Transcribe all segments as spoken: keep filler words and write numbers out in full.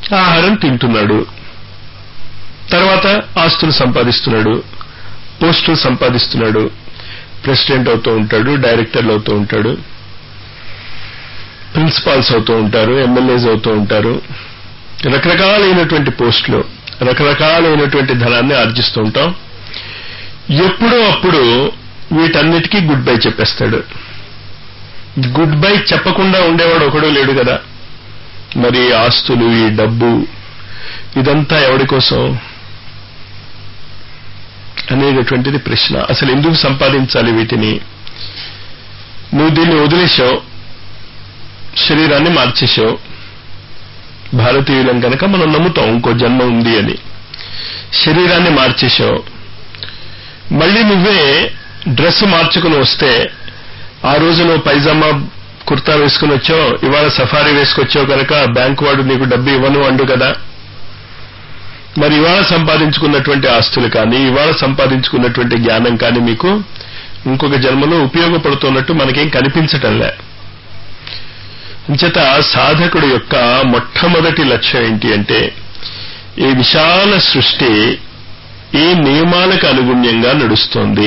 ఆహారం తింటున్నాడు, తర్వాత ఆస్తులు సంపాదిస్తున్నాడు, పోస్టులు సంపాదిస్తున్నాడు, ప్రెసిడెంట్ అవుతూ ఉంటాడు, డైరెక్టర్లు అవుతూ ఉంటాడు, ప్రిన్సిపాల్స్ అవుతూ ఉంటారు, ఎమ్మెల్యేస్ అవుతూ ఉంటారు, రకరకాలైనటువంటి పోస్టులు, రకరకాలైనటువంటి ధనాన్ని ఆర్జిస్తూ ఉంటాం. ఎప్పుడో అప్పుడు వీటన్నిటికీ గుడ్ బై చెప్పేస్తాడు. గుడ్ బై చెప్పకుండా ఉండేవాడు ఒకడు లేడు కదా. మరి ఆస్తులు, ఈ డబ్బు, ఇదంతా ఎవడి కోసం అనేటటువంటిది ప్రశ్న. అసలు ఎందుకు సంపాదించాలి వీటిని? నువ్వు దీన్ని వదిలేశావు, శరీరాన్ని మార్చేశావు. భారతీయులం కనుక మనం నమ్ముతాం ఇంకో జన్మ ఉంది అని. శరీరాన్ని మార్చేశావు, మళ్ళీ నువ్వే డ్రెస్ మార్చుకుని వస్తే, ఆ రోజు నువ్వు పైజామా కుర్తా వేసుకుని వచ్చావు, ఇవాళ సఫారీ వేసుకొచ్చావు కనుక బ్యాంకు వాడు నీకు డబ్బు ఇవ్వను అండు కదా. మరి ఇవాళ సంపాదించుకున్నటువంటి ఆస్తులు కానీ, ఇవాళ సంపాదించుకున్నటువంటి జ్ఞానం కానీ మీకు ఇంకొక జన్మలో ఉపయోగపడుతున్నట్టు మనకేం కనిపించటంలే. అంచేత సాధకుడు యొక్క మొట్టమొదటి లక్ష్యం ఏంటి అంటే, ఈ విశాల సృష్టి ఈ నియమాలకు అనుగుణ్యంగా నడుస్తోంది.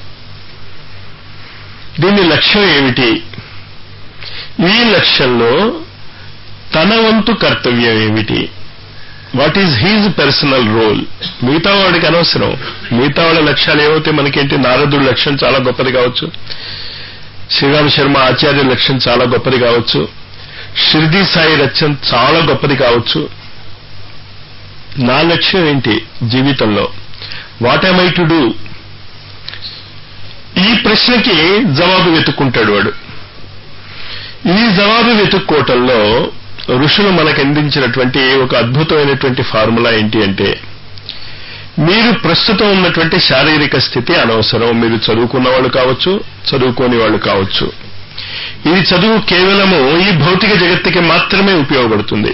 దీని లక్ష్యం ఏమిటి? ఈ లక్ష్యంలో తన వంతు కర్తవ్యం ఏమిటి? What is his personal role? మిగతా వాడికి అనవసరం. మిగతా వాళ్ళ లక్ష్యాలు ఏవైతే మనకేంటి, నారదుడి లక్ష్యం చాలా గొప్పది కావచ్చు, శ్రీరామ శర్మ ఆచార్య లక్ష్యం చాలా గొప్పది కావచ్చు, షిర్డీ సాయి లక్ష్యం చాలా గొప్పది కావచ్చు. నా లక్ష్యం ఏంటి జీవితంలో? What am I to do? ఈ ప్రశ్నకి జవాబు వెతుక్కుంటాడు వాడు. ఈ జవాబు వెతుక్కోవటంలో ఋషులు మనకు అందించినటువంటి ఒక అద్భుతమైనటువంటి ఫార్ములా ఏంటి అంటే, మీరు ప్రస్తుతం ఉన్నటువంటి శారీరక స్థితి అనవసరం. మీరు చదువుకున్న వాళ్ళు కావచ్చు, చదువుకోని వాళ్ళు కావచ్చు. ఇది చదువు కేవలము ఈ భౌతిక జగత్తుకి మాత్రమే ఉపయోగపడుతుంది.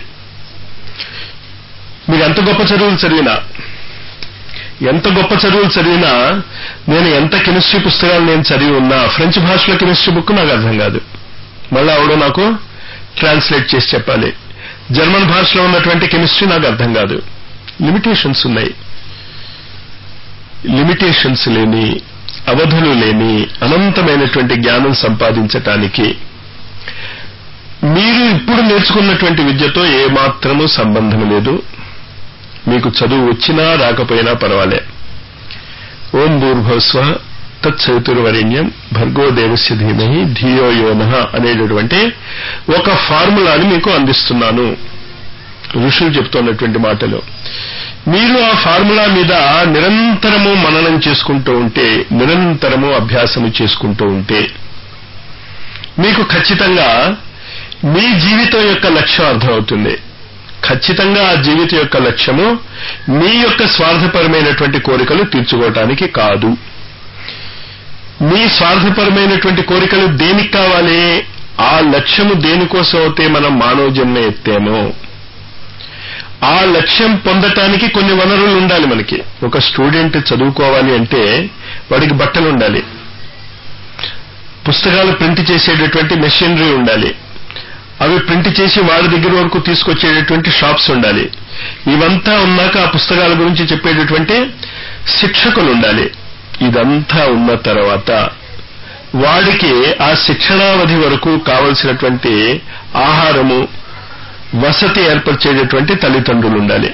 మీరు ఎంత గొప్ప చదువులు చదివినా, ఎంత గొప్ప చదువులు చదివినా, నేను ఎంత కెమిస్ట్రీ పుస్తకాలు నేను చదివి ఉన్నా, ఫ్రెంచ్ భాషలో కెమిస్ట్రీ బుక్ నాకు అర్థం కాదు, మళ్ళీ ఆవిడ నాకు ట్రాన్స్లేట్ చేసి చెప్పాలి. జర్మన్ భాషలో ఉన్నటువంటి కెమిస్ట్రీ నాకు అర్థం కాదు. లిమిటేషన్స్ ఉన్నాయి. లిమిటేషన్స్ లేని, అవధులు లేని అనంతమైనటువంటి జ్ఞానం సంపాదించటానికి మీరు ఇప్పుడు నేర్చుకున్నటువంటి విద్యతో ఏమాత్రమూ సంబంధం లేదు. మీకు చదువు వచ్చినా రాకపోయినా పర్వాలే. ఓం భూర్భువస్వ తత్సవితుర్వరేణ్యం భర్గో దేవస్య ధీమహి ధియో యో నః అనేటటువంటి ఒక ఫార్ములాని మీకు అందిస్తున్నాను. ఋషులు చెప్తున్నటువంటి మాటలు. మీరు ఆ ఫార్ములా మీద నిరంతరము మననం చేసుకుంటూ ఉంటే, నిరంతరము అభ్యాసము చేసుకుంటూ ఉంటే, మీకు ఖచ్చితంగా మీ జీవితం యొక్క లక్ష్యం అర్థమవుతుంది. ఖచ్చితంగా ఆ జీవితం యొక్క లక్ష్యము మీ యొక్క స్వార్థపరమైనటువంటి కోరికలు తీర్చుకోవటానికి కాదు. మీ స్వార్థపరమైనటువంటి కోరికలు దేనికి కావాలి? ఆ లక్ష్యము దేనికోసం అయితే మనం మానవ జన్మ ఎత్తామో ఆ లక్ష్యం పొందటానికి కొన్ని వనరులు ఉండాలి మనకి. ఒక స్టూడెంట్ చదువుకోవాలి అంటే వాడికి బట్టలు ఉండాలి, పుస్తకాలు ప్రింట్ చేసేటటువంటి మెషినరీ ఉండాలి, అవి ప్రింట్ చేసి వాడి దగ్గర వరకు తీసుకొచ్చేటటువంటి షాప్స్ ఉండాలి. ఇవంతా ఉన్నాక ఆ పుస్తకాల గురించి చెప్పేటటువంటి శిక్షకులు ఉండాలి. ఇదంతా ఉన్న తర్వాత వాడికి ఆ శిక్షణావధి వరకు కావలసినటువంటి ఆహారము, వసతి ఏర్పరిచేటటువంటి తల్లిదండ్రులు ఉండాలి.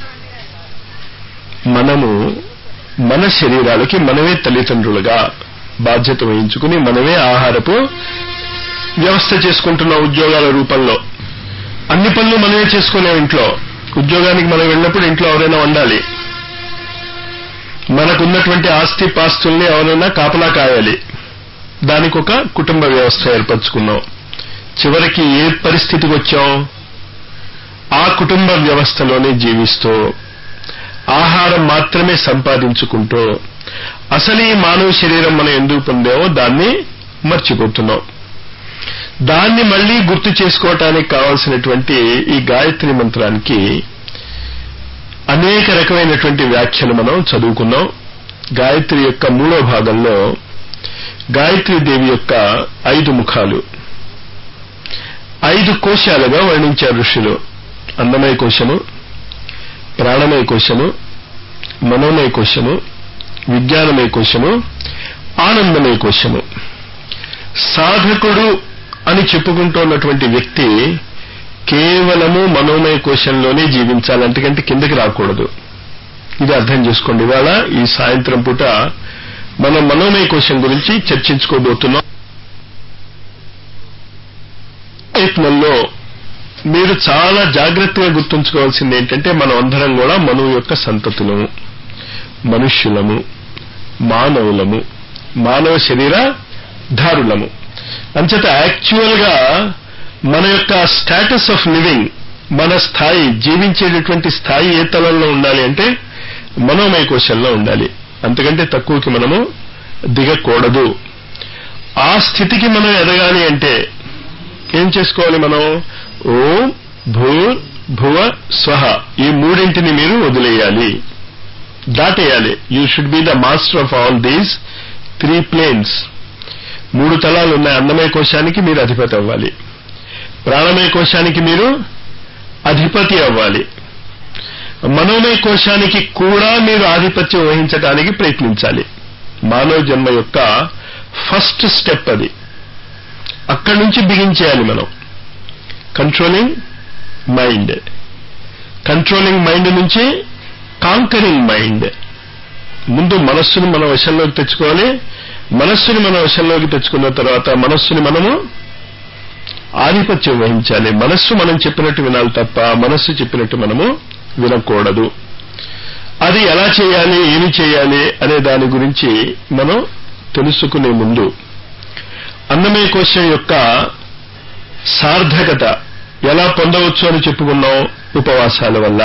మనము మన శరీరాలకి మనమే తల్లిదండ్రులుగా బాధ్యత వహించుకుని మనమే ఆహారపు వ్యవస్థ చేసుకుంటున్న ఉద్యోగాల రూపంలో. అన్ని పనులు మనమే చేసుకునే ఇంట్లో. ఉద్యోగానికి మనం వెళ్ళినప్పుడు ఇంట్లో ఎవరైనా ఉండాలి. మనకున్నటువంటి ఆస్తి పాస్తుల్ని ఎవరైనా కాపలా కాయాలి. దానికి ఒక కుటుంబ వ్యవస్థ ఏర్పరచుకున్నాం. చివరికి ఏ పరిస్థితికి వచ్చాం? ఆ కుటుంబ వ్యవస్థలోనే జీవిస్తూ ఆహారం మాత్రమే సంపాదించుకుంటూ అసలు ఈ మానవ శరీరం మనం ఎందుకు పొందామో దాన్ని మర్చిపోతున్నాం. దాన్ని మళ్లీ గుర్తు చేసుకోవటానికి కావాల్సినటువంటి ఈ గాయత్రి మంత్రానికి అనేక రకమైనటువంటి వ్యాఖ్యలు మనం చదువుకున్నాం. గాయత్రి యొక్క మూడో భాగంలో గాయత్రీ దేవి యొక్క ఐదు ముఖాలు, ఐదు కోశాలుగా వర్ణించారు ఋషులు. అన్నమయ కోశము, ప్రాణమయ కోశము, మనోమయ కోశము, విజ్ఞానమయ కోశము, ఆనందమయ కోశము. సాధకుడు అని చెప్పుకుంటున్నటువంటి వ్యక్తి కేవలము మనోమయ కోశంలోనే జీవించాలి, అంతకంటే కిందకి రాకూడదు. ఇది అర్థం చేసుకోండి. ఇవాళ ఈ సాయంత్రం పూట మనం మనోమయ కోశం గురించి చర్చించుకోబోతున్నాం. ప్రయత్నంలో మీరు చాలా జాగ్రత్తగా గుర్తుంచుకోవాల్సింది ఏంటంటే, మనం అందరం కూడా మనువు యొక్క సంతతులము, మనుష్యులము, మానవులము, మానవ శరీర ధారులము. అంచేత యాక్చువల్ గా మన యొక్క స్టేటస్ ఆఫ్ లివింగ్, మన స్థాయి, జీవించేటటువంటి స్థాయి ఏ తలంలో ఉండాలి అంటే మనోమయ కోశంలో ఉండాలి. అంతకంటే తక్కువకి మనము దిగకూడదు. ఆ స్థితికి మనం ఎదగాలి అంటే ఏం చేసుకోవాలి? మనం ఓం భూర్ భువ స్వహ ఈ మూడింటిని మీరు వదిలేయాలి, దాటేయాలి. You should be the master of all these three planes. మూడు తలాలు ఉన్నాయి. అన్నమయ కోశానికి మీరు అధిపతి అవ్వాలి, ప్రాణమయ కోశానికి మీరు అధిపతి అవ్వాలి, మనోమయ కోశానికి కూడా మీరు ఆధిపత్యం వహించడానికి ప్రయత్నించాలి. మానవ జన్మ యొక్క ఫస్ట్ స్టెప్ అది. అక్కడి నుంచి బిగించేయాలి మనం. కంట్రోలింగ్ మైండ్, కంట్రోలింగ్ మైండ్ నుంచి కాంకరింగ్ మైండ్. ముందు మనస్సును మన వశంలోకి తెచ్చుకోవాలి. మనస్సుని మన వశంలోకి తెచ్చుకున్న తర్వాత మనస్సుని మనము ఆధిపత్యం వహించాలి. మనస్సు మనం చెప్పినట్టు వినాలి తప్ప మనస్సు చెప్పినట్టు మనము వినకూడదు. అది ఎలా చేయాలి, ఏమి చేయాలి అనే దాని గురించి మనం తెలుసుకునే ముందు అన్నమయ కోశం యొక్క సార్థకత ఎలా పొందవచ్చు అని చెప్పుకున్నాం. ఉపవాసాల వల్ల.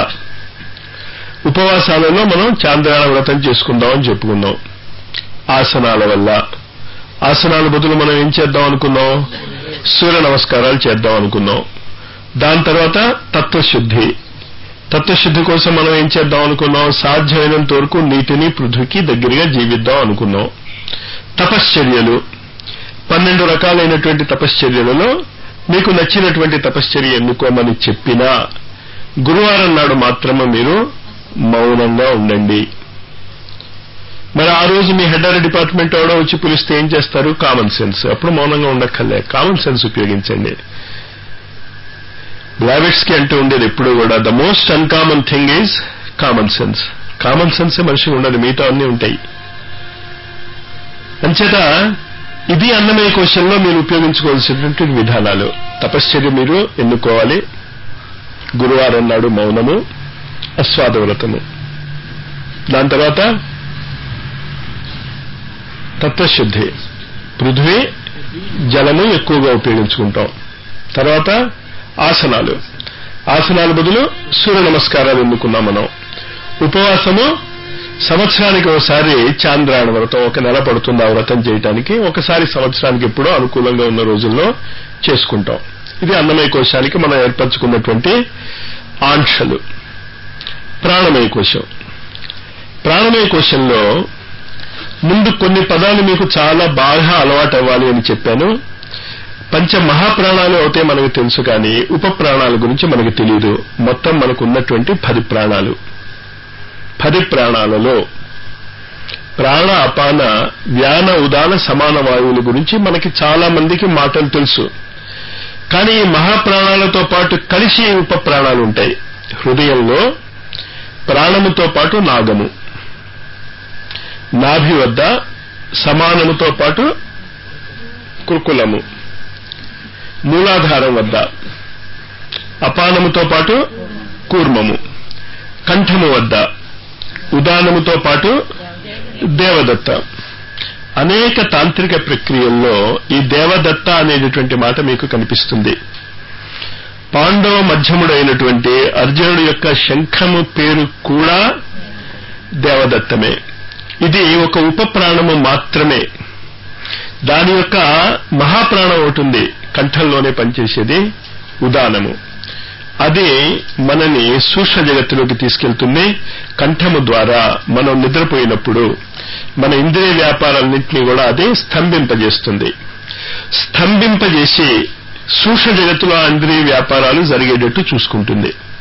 ఉపవాసాలలో మనం చాంద్రాయణ వ్రతం చేసుకుందామని చెప్పుకున్నాం. ఆసనాల వల్ల. ఆసనాల బదులు మనం ఏం చేద్దాం అనుకున్నాం? సూర్య నమస్కారాలు చేద్దాం అనుకున్నాం. దాని తర్వాత తత్వశుద్ధి. తత్వశుద్ధి కోసం మనం ఏం చేద్దాం అనుకున్నాం? సాధ్యమైనంత వరకు నీటిని పృథ్వీకి దగ్గరగా జీవిద్దాం అనుకున్నాం. తపశ్చర్యలు, పన్నెండు రకాలైనటువంటి తపశ్చర్యలలో మీకు నచ్చినటువంటి తపశ్చర్య ఎన్నుకోమని చెప్పినా గురువారం నాడు మాత్రమే మీరు మౌనంగా ఉండండి. మరి ఆ రోజు మీ హెడ్ డిపార్ట్మెంట్ ఎవడో వచ్చి పిలిస్తే ఏం చేస్తారు? Common sense. అప్పుడు మౌనంగా ఉండక్కర్లే, కామన్ సెన్స్ ఉపయోగించండి. బ్లావెట్స్ కి అంటూ ఉండేది ఎప్పుడు కూడా, the most uncommon thing is common sense. Common సెన్సే మనిషి ఉండదు, మిగతా అన్నీ ఉంటాయి. అంచేత ఇది అన్నమయ కోశంలో మీరు ఉపయోగించుకోవాల్సినటువంటి విధానాలు. తపశ్చర్య మీరు ఎన్నుకోవాలి. గురువారం నాడు మౌనము, అస్వాద వ్రతము. దాని తర్వాత తత్వశుద్ధి, పృథ్వీ జలము ఎక్కువగా ఉపయోగించుకుంటాం. తర్వాత ఆసనాలు, ఆసనాల బదులు సూర్య నమస్కారాలు ఎన్నుకున్నాం మనం. ఉపవాసము సంవత్సరానికి ఒకసారి చాంద్రాయణ వ్రతం, ఒక నెల పడుతుంది ఆ వ్రతం చేయటానికి. ఒకసారి సంవత్సరానికి ఎప్పుడో అనుకూలంగా ఉన్న రోజుల్లో చేసుకుంటాం. ఇది అన్నమయ కోశానికి మనం ఏర్పరచుకున్నటువంటి ఆంక్షలు. ప్రాణమయ కోశం. ప్రాణమయ కోశంలో ముందు కొన్ని పదాలు మీకు చాలా బాగా అలవాటు అవ్వాలి అని చెప్పాను. పంచ మహాప్రాణాలు అవుతే మనకు తెలుసు, కానీ ఉప ప్రాణాల గురించి మనకు తెలియదు. మొత్తం మనకు ఉన్నటువంటి పది ప్రాణాలు. పది ప్రాణాలలో ప్రాణ, అపాన, వ్యాన, ఉదాన, సమాన వాయువుల గురించి మనకి చాలా మందికి మాటలు తెలుసు. కానీ ఈ మహాప్రాణాలతో పాటు కలిసి ఉప ప్రాణాలు ఉంటాయి. హృదయంలో ప్రాణముతో పాటు నాగము, నాభి వద్ద సమానముతో పాటు కృకులము, మూలాధారం వద్ద అపానముతో పాటు కూర్మము, కంఠము వద్ద ఉదానముతో పాటు దేవదత్త. అనేక తాంత్రిక ప్రక్రియల్లో ఈ దేవదత్త అనేటటువంటి మాట మీకు కనిపిస్తుంది. పాండవ మధ్యముడైనటువంటి అర్జునుడి యొక్క శంఖము పేరు కూడా దేవదత్తమే. ఇది ఒక ఉప ప్రాణము మాత్రమే. దాని యొక్క మహాప్రాణం అవుతుంది కంఠంలోనే పనిచేసేది ఉదానము. అది మనని సూక్ష్మ జగత్తులోకి తీసుకెళ్తుంది. కంఠము ద్వారా మనం నిద్రపోయినప్పుడు మన ఇంద్రియ వ్యాపారాలన్నింటినీ కూడా అదే స్తంభింపజేస్తుంది. స్తంభింపజేసి సూక్ష్మ జగత్తులో ఇంద్రియ వ్యాపారాలు జరిగేటట్టు చూసుకుంటుంది.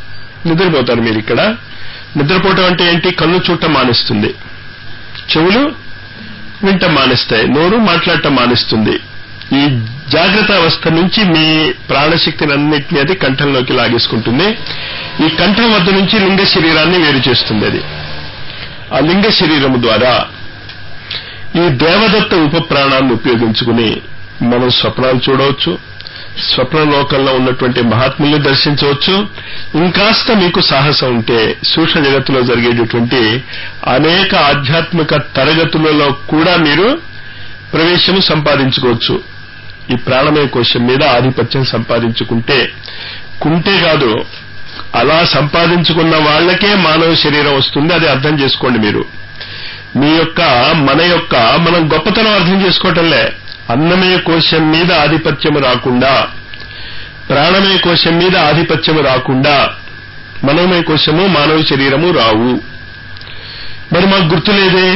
నిద్రపోతారు మీరు. ఇక్కడ నిద్రపోవటం అంటే ఏంటి? కళ్ళు చూడటం మానేస్తుంది, చెవులు వింటం మానేస్తాయి, నోరు మాట్లాడటం మానేస్తుంది. ఈ జాగ్రత్త అవస్థ నుంచి మీ ప్రాణశక్తిని అన్నింటినీ అది కంఠంలోకి లాగేసుకుంటుంది. ఈ కంఠం వద్ద నుంచి లింగ శరీరాన్ని వేరు చేస్తుంది. అది ఆ లింగ శరీరము ద్వారా ఈ దేవదత్త ఉప ప్రాణాన్ని ఉపయోగించుకుని మనం స్వప్నాలు చూడవచ్చు, స్వప్న లోకంలో ఉన్నటువంటి మహాత్ముల్ని దర్శించవచ్చు. ఇంకాస్త మీకు సాహసం ఉంటే సూక్ష్మ జగత్తులో జరిగేటటువంటి అనేక ఆధ్యాత్మిక తరగతులలో కూడా మీరు ప్రవేశము సంపాదించుకోవచ్చు. ఈ ప్రాణమయ కోశం మీద ఆధిపత్యం సంపాదించుకుంటే, కుంటే కాదు, అలా సంపాదించుకున్న వాళ్లకే మానవ శరీరం వస్తుంది. అది అర్థం చేసుకోండి. మీరు మీ యొక్క మన యొక్క మనం గొప్పతనం అర్థం చేసుకోవటంలే. అన్నమయ కోశం మీద ఆధిపత్యము రాకుండా, ప్రాణమయ కోశం మీద ఆధిపత్యము రాకుండా మనోమయ కోశము మానవ శరీరము రావు. మరి మాకు గుర్తులేదే,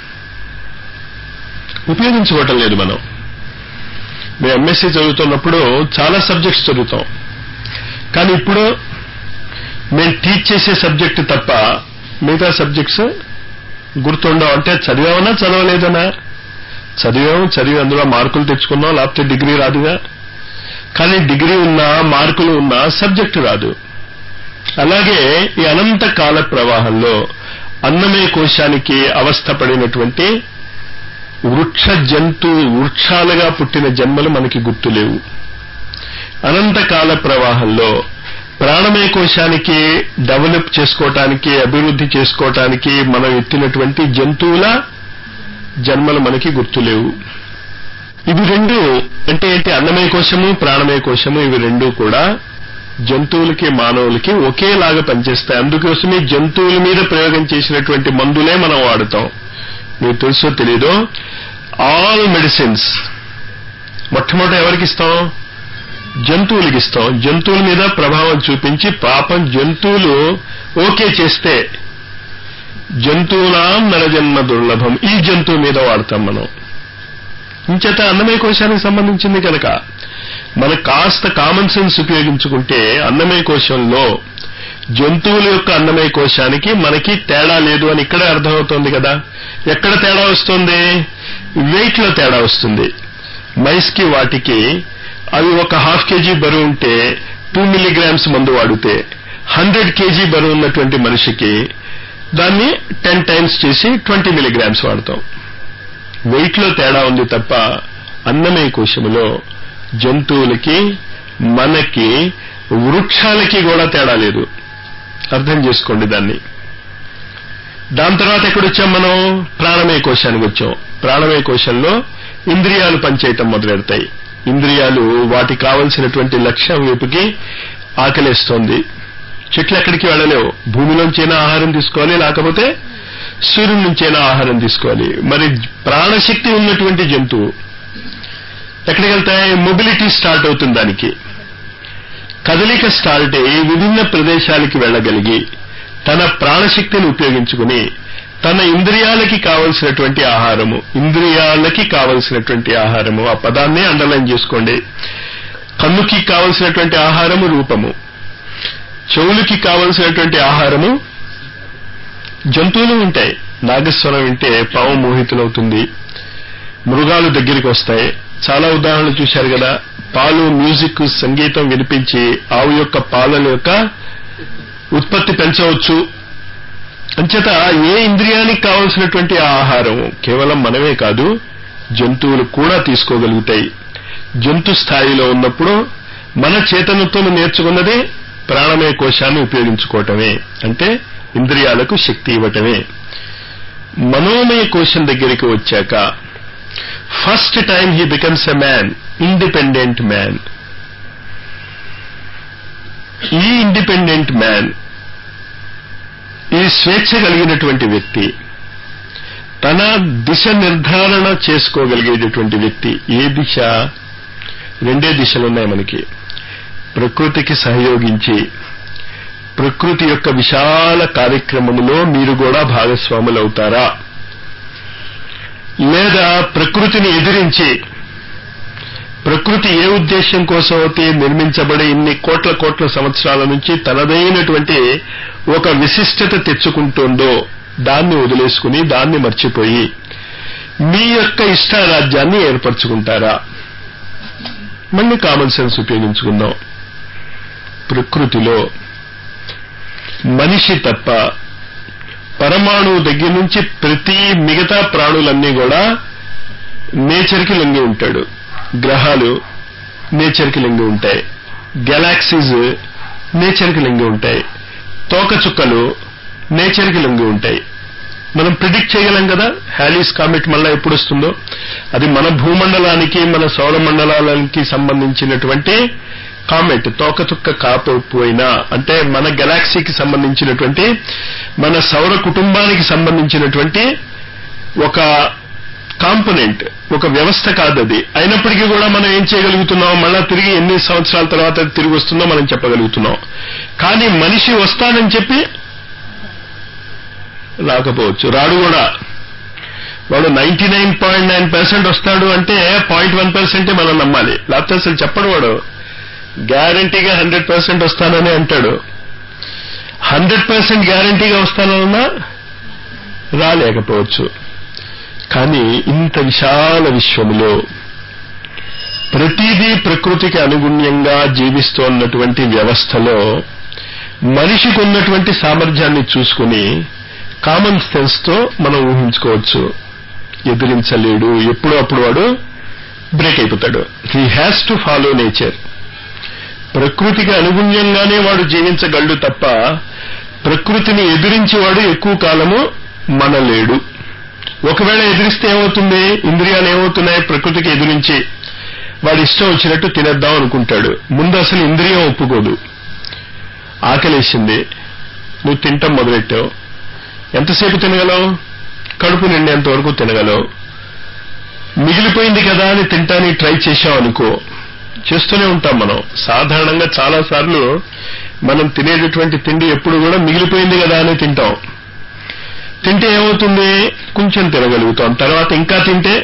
ఉపయోగించుకోవటం లేదు. మనం మేము ఎంఎస్సీ చదువుతున్నప్పుడు చాలా సబ్జెక్ట్స్ చదువుతాం, కానీ ఇప్పుడు మేము టీచ్ చేసే సబ్జెక్టు తప్ప మిగతా సబ్జెక్ట్స్ గుర్తుండవు. అంటే చదివామన్నా చదవలేదనా? చదివాము, చదివి అందులో మార్కులు తెచ్చుకున్నాం, లేకపోతే డిగ్రీ రాదుగా. కానీ డిగ్రీ ఉన్నా, మార్కులు ఉన్నా సబ్జెక్టు రాదు. అలాగే ఈ అనంత కాల ప్రవాహంలో అన్నమయ కోశానికి అవస్థ పడినటువంటి వృక్ష జంతు వృక్షాలుగా పుట్టిన జన్మలు మనకి గుర్తులేవు. అనంతకాల ప్రవాహంలో ప్రాణమయ కోశానికి డెవలప్ చేసుకోవటానికి, అభివృద్ధి చేసుకోవటానికి మనం ఎత్తినటువంటి జంతువుల జన్మలు మనకి గుర్తులేవు. ఇవి రెండు అంటే ఏంటి? అన్నమయ కోశము, ప్రాణమయ కోశము, ఇవి రెండు కూడా జంతువులకి మానవులకి ఒకేలాగా పనిచేస్తాయి. అందుకోసమే జంతువుల మీద ప్రయోగం చేసినటువంటి మందులే మనం వాడుతాం. మీకు తెలుసో తెలీదో, ఆల్ మెడిసిన్స్ మొట్టమొదట ఎవరికి ఇస్తాం? జంతువులకి ఇస్తాం. జంతువుల మీద ప్రభావం చూపించి పాపం జంతువులు ఓకే చేస్తే, జంతువునాం నరజన్మ దుర్లభం, ఈ జంతువు మీద వాడతాం మనం. ఇంచేత అన్నమయ కోశానికి సంబంధించింది కనుక మనకు కాస్త కామన్ సెన్స్ ఉపయోగించుకుంటే అన్నమయ కోశంలో జంతువుల యొక్క అన్నమయ కోశానికి మనకి తేడా లేదు అని ఇక్కడే అర్థమవుతోంది కదా. ఎక్కడ తేడా వస్తుంది? వెయిట్ లో తేడా వస్తుంది. మైస్ కి వాటికి అవి ఒక హాఫ్ కేజీ బరువు ఉంటే టూ మిల్లీగ్రామ్స్ మందు వాడితే, హండ్రెడ్ కేజీ బరువు ఉన్నటువంటి మనిషికి దాన్ని టెన్ టైమ్స్ చేసి ట్వంటీ మిల్లీగ్రామ్స్ వాడతాం. వెయిట్ లో తేడా ఉంది తప్ప అన్నమయ కోశములో జంతువులకి, మనకి, వృక్షాలకి కూడా తేడా లేదు. అర్థం చేసుకోండి దాన్ని. దాని తర్వాత ఎక్కడొచ్చాం మనం? ప్రాణమయ కోశానికి వచ్చాం. ప్రాణమయ కోశంలో ఇంద్రియాలు పనిచేయటం మొదలెడతాయి. ఇంద్రియాలు వాటికి కావలసినటువంటి లక్ష్యం వైపుకి ఆకలేస్తోంది. చెట్లు ఎక్కడికి వెళ్ళలేవు, భూమిలోంచైనా ఆహారం తీసుకోవాలి, లేకపోతే సూర్యుడి నుంచైనా ఆహారం తీసుకోవాలి. మరి ప్రాణశక్తి ఉన్నటువంటి జంతువు ఎక్కడికి వెళ్తాయి? మొబిలిటీ స్టార్ట్ అవుతుంది. దానికి కదలిక స్టార్ట్ అయ్యి విభిన్న ప్రదేశాలకి వెళ్ళగలిగి తన ప్రాణశక్తిని ఉపయోగించుకుని తన ఇంద్రియాలకి కావలసినటువంటి ఆహారము, ఇంద్రియాలకి కావలసినటువంటి ఆహారము, ఆ పదాన్ని అండర్లైన్ చేసుకోండి. కన్నుకి కావలసినటువంటి ఆహారము రూపము, చెవులకి కావలసినటువంటి ఆహారము జంతువులు ఉంటాయి. నాగస్వరం వింటే పాము మోహితులవుతుంది, మృగాలు దగ్గరికి వస్తాయి. చాలా ఉదాహరణలు చూశారు కదా. పాలు, మ్యూజిక్, సంగీతం వినిపించి ఆవు యొక్క పాలల యొక్క ఉత్పత్తి పెంచవచ్చు. అంచేత ఏ ఇంద్రియానికి కావలసినటువంటి ఆహారం కేవలం మనమే కాదు, జంతువులు కూడా తీసుకోగలుగుతాయి. జంతు స్థాయిలో ఉన్నప్పుడు మన చేతనత్వం నేర్చుకున్నది ప్రాణమయ కోశాన్ని ఉపయోగించుకోవటమే, అంటే ఇంద్రియాలకు శక్తి ఇవ్వటమే. మనోమయ కోశం దగ్గరికి వచ్చాక first time he becomes a man, independent man. ఈ ఇండిపెండెంట్ మ్యాన్, ఈ స్వేచ్ఛ కలిగినటువంటి వ్యక్తి, తన దిశ నిర్ధారణ చేసుకోగలిగేటటువంటి వ్యక్తి. ఏ దిశ? రెండే దిశలున్నాయి మనకి. ప్రకృతికి సహయోగించి ప్రకృతి యొక్క విశాల కార్యక్రమములో మీరు కూడా ప్రకృతి ఏ ఉద్దేశం కోసం అయితే నిర్మించబడి ఇన్ని కోట్ల కోట్ల సంవత్సరాల నుంచి తనదైనటువంటి ఒక విశిష్టత తెచ్చుకుంటుందో దాన్ని వదిలేసుకుని దాన్ని మర్చిపోయి మీ యొక్క ఇష్టారాజ్యాన్ని ఏర్పరచుకుంటారా? మళ్ళీ కామన్ సెన్స్ ఉపయోగించుకుందాం. ప్రకృతిలో మనిషి తప్ప పరమాణువు దగ్గర నుంచి ప్రతి మిగతా ప్రాణులన్నీ కూడా నేచర్కి లొంగి ఉంటాడు. గ్రహాలు నేచర్కి లొంగి ఉంటాయి, గెలాక్సీస్ నేచర్కి లొంగి ఉంటాయి, తోకచుక్కలు నేచర్కి లొంగి ఉంటాయి. మనం ప్రిడిక్ట్ చేయగలం కదా హ్యాలీస్ కామెట్ మళ్ళా ఎప్పుడు వస్తుందో. అది మన భూమండలానికి మన సౌర మండలానికి సంబంధించినటువంటి కామెట్. తోకచుక్క కాకపోయినా అంటే మన గెలాక్సీకి సంబంధించినటువంటి మన సౌర కుటుంబానికి సంబంధించినటువంటి ఒక కాంపోనెంట్, ఒక వ్యవస్థ కాదు అది. అయినప్పటికీ కూడా మనం ఏం చేయగలుగుతున్నాం, మళ్ళా తిరిగి ఎన్ని సంవత్సరాల తర్వాత తిరిగి వస్తుందో మనం చెప్పగలుగుతున్నాం. కానీ మనిషి వస్తానని చెప్పి రాకపోవచ్చు, రాడు కూడా. వాడు ninety nine point nine percent వస్తాడు అంటే పాయింట్ వన్ పర్సెంటే మనం నమ్మాలి, లేకపోతే అసలు చెప్పడు. వాడు గ్యారంటీగా హండ్రెడ్ పర్సెంట్ వస్తానని అంటాడు. హండ్రెడ్ పర్సెంట్ గ్యారంటీగా వస్తానన్నా రాలేకపోవచ్చు. కానీ ఇంత విశాల విశ్వములో ప్రతిదీ ప్రకృతికి అనుగుణ్యంగా జీవిస్తోన్నటువంటి వ్యవస్థలో మనిషికి ఉన్నటువంటి సామర్థ్యాన్ని చూసుకుని కామన్ సెన్స్ తో మనం ఊహించుకోవచ్చు. ఎదిరించలేడు, ఎప్పుడో అప్పుడు వాడు బ్రేక్ అయిపోతాడు. He has to follow nature. ప్రకృతికి అనుగుణ్యంగానే వాడు జీవించగలడు తప్ప ప్రకృతిని ఎదిరించి వాడు ఎక్కువ కాలము మనలేడు. ఒకవేళ ఎదిరిస్తే ఏమవుతుంది, ఇంద్రియాలు ఏమవుతున్నాయి, ప్రకృతికి ఎదిరించి వాడి ఇష్టం వచ్చినట్టు తినేద్దాం అనుకుంటాడు. ముందు అసలు ఇంద్రియం ఒప్పుకోదు. ఆకలేసింది, నువ్వు తింటాం మొదలెట్టావు, ఎంతసేపు తినగలవు, కడుపు నిండేంత వరకు తినగలవు. మిగిలిపోయింది కదా అని తింటానికి ట్రై చేశావు అనుకో, చేస్తూనే ఉంటాం మనం. సాధారణంగా చాలా సార్లు మనం తినేటటువంటి తిండి ఎప్పుడు కూడా మిగిలిపోయింది కదా అని తింటాం. తింటే ఏమవుతుంది, కొంచెం తినగలుగుతాం, తర్వాత ఇంకా తింటే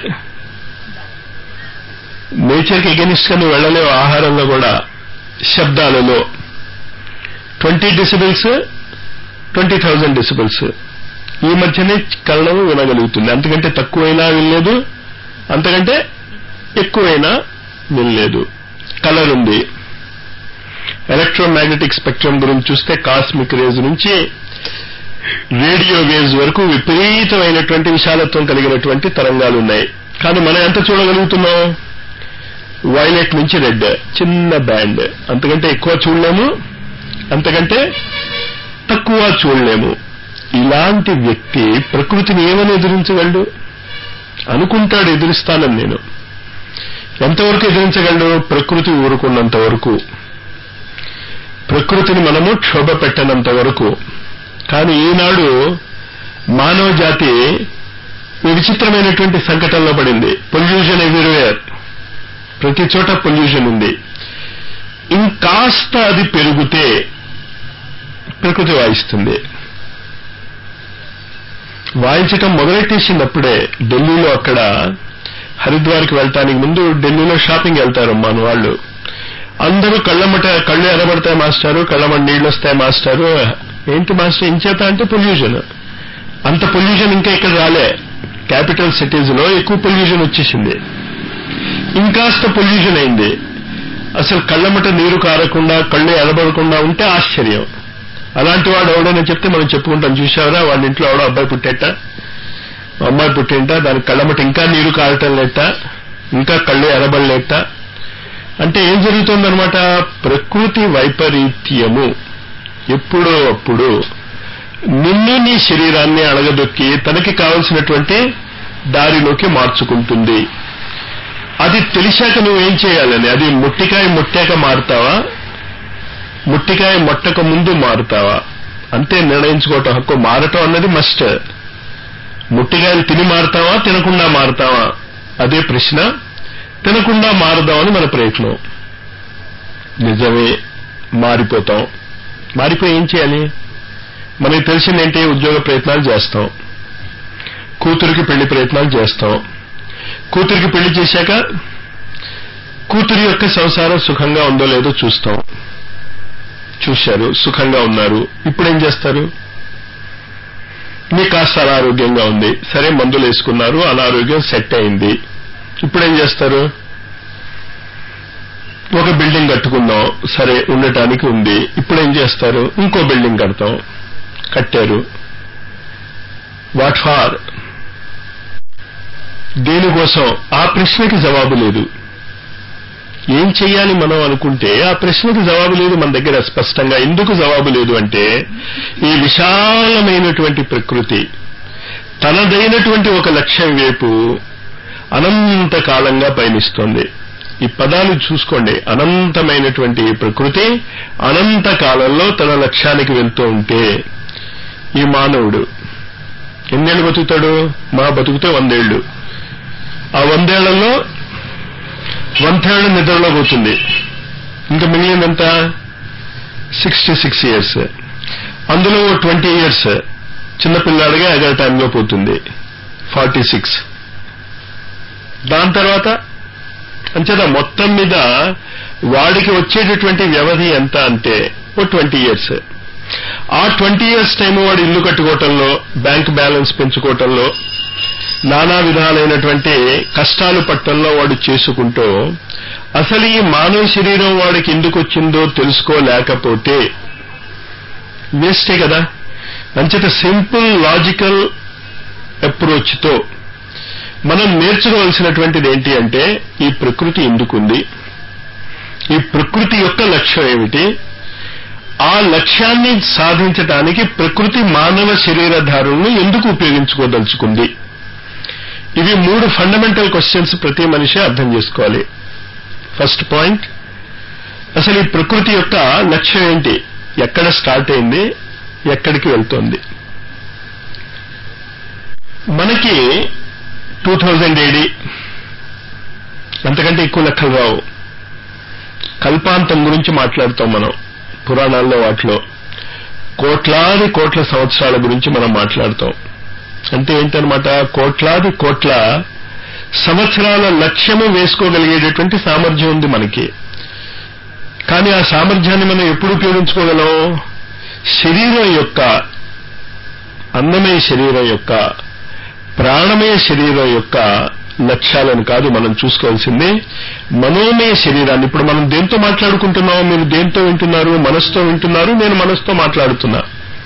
నేచర్కి ఎగెనిస్ట్ గా నువ్వు వెళ్ళలేవు. ఆహారంలో కూడా శబ్దాలలో twenty decibels twenty thousand decibels ఈ మధ్యనే కళ్ళం వినగలుగుతుంది. అంతకంటే తక్కువైనా వినలేదు, అంతకంటే ఎక్కువైనా వినలేదు. కలర్ ఉంది. ఎలక్ట్రోమాగ్నెటిక్ స్పెక్ట్రమ్ గురించి చూస్తే కాస్మిక్ రేజ్ నుంచి రేడియో వేవ్స్ వరకు విపరీతమైనటువంటి విశాలత్వం కలిగినటువంటి తరంగాలు ఉన్నాయి. కానీ మనం ఎంత చూడగలుగుతున్నాం, వైలెట్ నుంచి రెడ్, చిన్న బ్యాండ్. అంతకంటే ఎక్కువ చూడలేము, అంతకంటే తక్కువ చూడలేము. ఇలాంటి వ్యక్తి ప్రకృతిని ఏమని ఎదిరించగలడు? అనుకుంటాడు ఎదిరిస్తానని. నేను ఎంతవరకు ఎదిరించగలడు? ప్రకృతి ఊరుకున్నంత వరకు, ప్రకృతిని మనము క్షోభ పెట్టనంత వరకు. కానీ ఈనాడు మానవ జాతి విచిత్రమైనటువంటి సంకటంలో పడింది. పొల్యూషన్ ఎవ్రీవేర్, ప్రతి చోట పొల్యూషన్ ఉంది. ఇంకాస్త అది పెరిగితే ప్రకృతి వాయిస్తుంది. వాయించటం మొదలెట్టేసినప్పుడే ఢిల్లీలో, అక్కడ హరిద్వార్కి వెళ్ళటానికి ముందు ఢిల్లీలో షాపింగ్ వెళ్తారు మన వాళ్ళు. అందరూ కళ్ళమట కళ్ళు ఎర్రబడతాయి మాస్టారు, కళ్ళమట నీళ్లు వస్తాయి మాస్టారు. ఏంటి మాస్టర్ ఇంచేత అంటే పొల్యూషన్. అంత పొల్యూషన్ ఇంకా ఇక్కడ రాలే. క్యాపిటల్ సిటీస్ లో ఎక్కువ పొల్యూషన్ వచ్చేసింది, ఇంకాస్త పొల్యూషన్ అయింది. అసలు కళ్ళమట నీరు కారకుండా కళ్ళు ఎర్రబడకుండా ఉంటే ఆశ్చర్యం. అలాంటి వాడు ఎవడని చెప్తే మనం చెప్పుకుంటాం, చూసావరా వాడి ఇంట్లో ఎవడో అబ్బాయి పుట్టేట, అమ్మాయి పుట్టేంట, దానికి కళ్ళమట ఇంకా నీరు కారటం లేట, ఇంకా కళ్ళు ఎర్రబడలేట. అంటే ఏం జరుగుతుందనమాట, ప్రకృతి వైపరీత్యము ఎప్పుడో అప్పుడు నిన్ను నీ శరీరాన్ని అడగదొక్కి తనకి కావలసినటువంటి దారిలోకి మార్చుకుంటుంది. అది తెలిసాక నువ్వేం చేయాలని, అది ముట్టికాయ ముట్టాక మారుతావా, ముట్టికాయ మొట్టక ముందు మారుతావా అంతే నిర్ణయించుకోవటం హక్కు. మారటం అన్నది మస్ట్. ముట్టికాయలు తిని మారుతావా, తినకుండా మారుతావా అదే ప్రశ్న. తినకుండా మారుదామని మన ప్రయత్నం. నిజమే, మారిపోతాం. మారిపోయి ఏం చేయాలి? మనకి తెలిసిందేంటి, ఉద్యోగ ప్రయత్నాలు చేస్తాం, కూతురికి పెళ్లి ప్రయత్నాలు చేస్తాం. కూతురికి పెళ్లి చేశాక కూతురి యొక్క సంసారం సుఖంగా ఉందో లేదో చూస్తాం. చూశారు, సుఖంగా ఉన్నారు. ఇప్పుడేం చేస్తారు? మీ కాస్త అనారోగ్యంగా ఉంది, సరే మందులు వేసుకున్నారు, అనారోగ్యం సెట్ అయింది. ఇప్పుడేం చేస్తారు? ఒక బిల్డింగ్ కట్టుకుందాం, సరే ఉండటానికి ఉంది. ఇప్పుడేం చేస్తారు? ఇంకో బిల్డింగ్ కడతాం. కట్టారు. What for? దేనికోసం? ఆ ప్రశ్నకి జవాబు లేదు. ఏం చెయ్యాలి మనం అనుకుంటే ఆ ప్రశ్నకి జవాబు లేదు మన దగ్గర స్పష్టంగా. ఎందుకు జవాబు లేదు అంటే, ఈ విశాలమైనటువంటి ప్రకృతి తనదైనటువంటి ఒక లక్ష్యం వైపు అనంతకాలంగా పయనిస్తోంది. ఈ పదాలు చూసుకోండి. అనంతమైనటువంటి ఈ ప్రకృతి అనంతకాలంలో తన లక్ష్యానికి వెళ్తూ ఉంటే, ఈ మానవుడు ఎన్నేళ్ళు బతుకుతాడు? మా బతుకుతే వందేళ్లు. ఆ వందేళ్లలో వందేళ్లు నిద్రలో పోతుంది. ఇంకా మిగిలినంత సిక్స్టీ సిక్స్ ఇయర్స్. అందులో ట్వంటీ ఇయర్స్ చిన్నపిల్లాడిగా అదే టైంలో పోతుంది, ఫార్టీ సిక్స్. దాని తర్వాత అంచేత మొత్తం మీద వాడికి వచ్చేటటువంటి వ్యవధి ఎంత అంటే ఓ ట్వంటీ ఇయర్స్. ఆ ట్వంటీ ఇయర్స్ టైం వాడు ఇల్లు కట్టుకోవటంలో, బ్యాంక్ బ్యాలెన్స్ పెంచుకోవటంలో, నానా విధాలైనటువంటి కష్టాలు పట్టంలో వాడు చేసుకుంటూ, అసలు ఈ మానవ శరీరం వాడికి ఎందుకు వచ్చిందో తెలుసుకోలేకపోతే వేస్టే కదా. అంచేత సింపుల్ లాజికల్ అప్రోచ్ తో మనం నేర్చుకోవాల్సినటువంటిది ఏంటి అంటే, ఈ ప్రకృతి ఎందుకుంది, ఈ ప్రకృతి యొక్క లక్ష్యం ఏమిటి, ఆ లక్ష్యాన్ని సాధించడానికి ప్రకృతి మానవ శరీరధారులను ఎందుకు ఉపయోగించుకోదలుచుకుంది. ఇవి మూడు ఫండమెంటల్ క్వశ్చన్స్ ప్రతి మనిషి అర్థం చేసుకోవాలి. ఫస్ట్ పాయింట్, అసలు ఈ ప్రకృతి యొక్క లక్ష్యం ఏంటి, ఎక్కడ స్టార్ట్ అయింది, ఎక్కడికి వెళ్తోంది. మనకి టూ థౌజండ్ ఏడీ అంతకంటే ఎక్కువ లెక్కలు రావు. కల్పాంతం గురించి మాట్లాడుతాం మనం పురాణాల్లో. వాటిలో కోట్లాది కోట్ల సంవత్సరాల గురించి మనం మాట్లాడుతాం. అంటే ఏంటనమాట, కోట్లాది కోట్ల సంవత్సరాల లక్ష్యము వేసుకోగలిగేటటువంటి సామర్థ్యం ఉంది మనకి. కానీ ఆ సామర్థ్యాన్ని మనం ఎప్పుడు ఉపయోగించుకోగలం? శరీరం యొక్క, అన్నమయ శరీరం యొక్క, ప్రాణమయ శరీరం యొక్క లక్ష్యాలను కాదు మనం చూసుకోవాల్సింది, మనోమయ శరీరాన్ని. ఇప్పుడు మనం దేంతో మాట్లాడుకుంటున్నాం? మీరు దేంతో వింటున్నారు? మనసుతో వింటున్నారు, నేను మనసుతో మాట్లాడుతున్నా.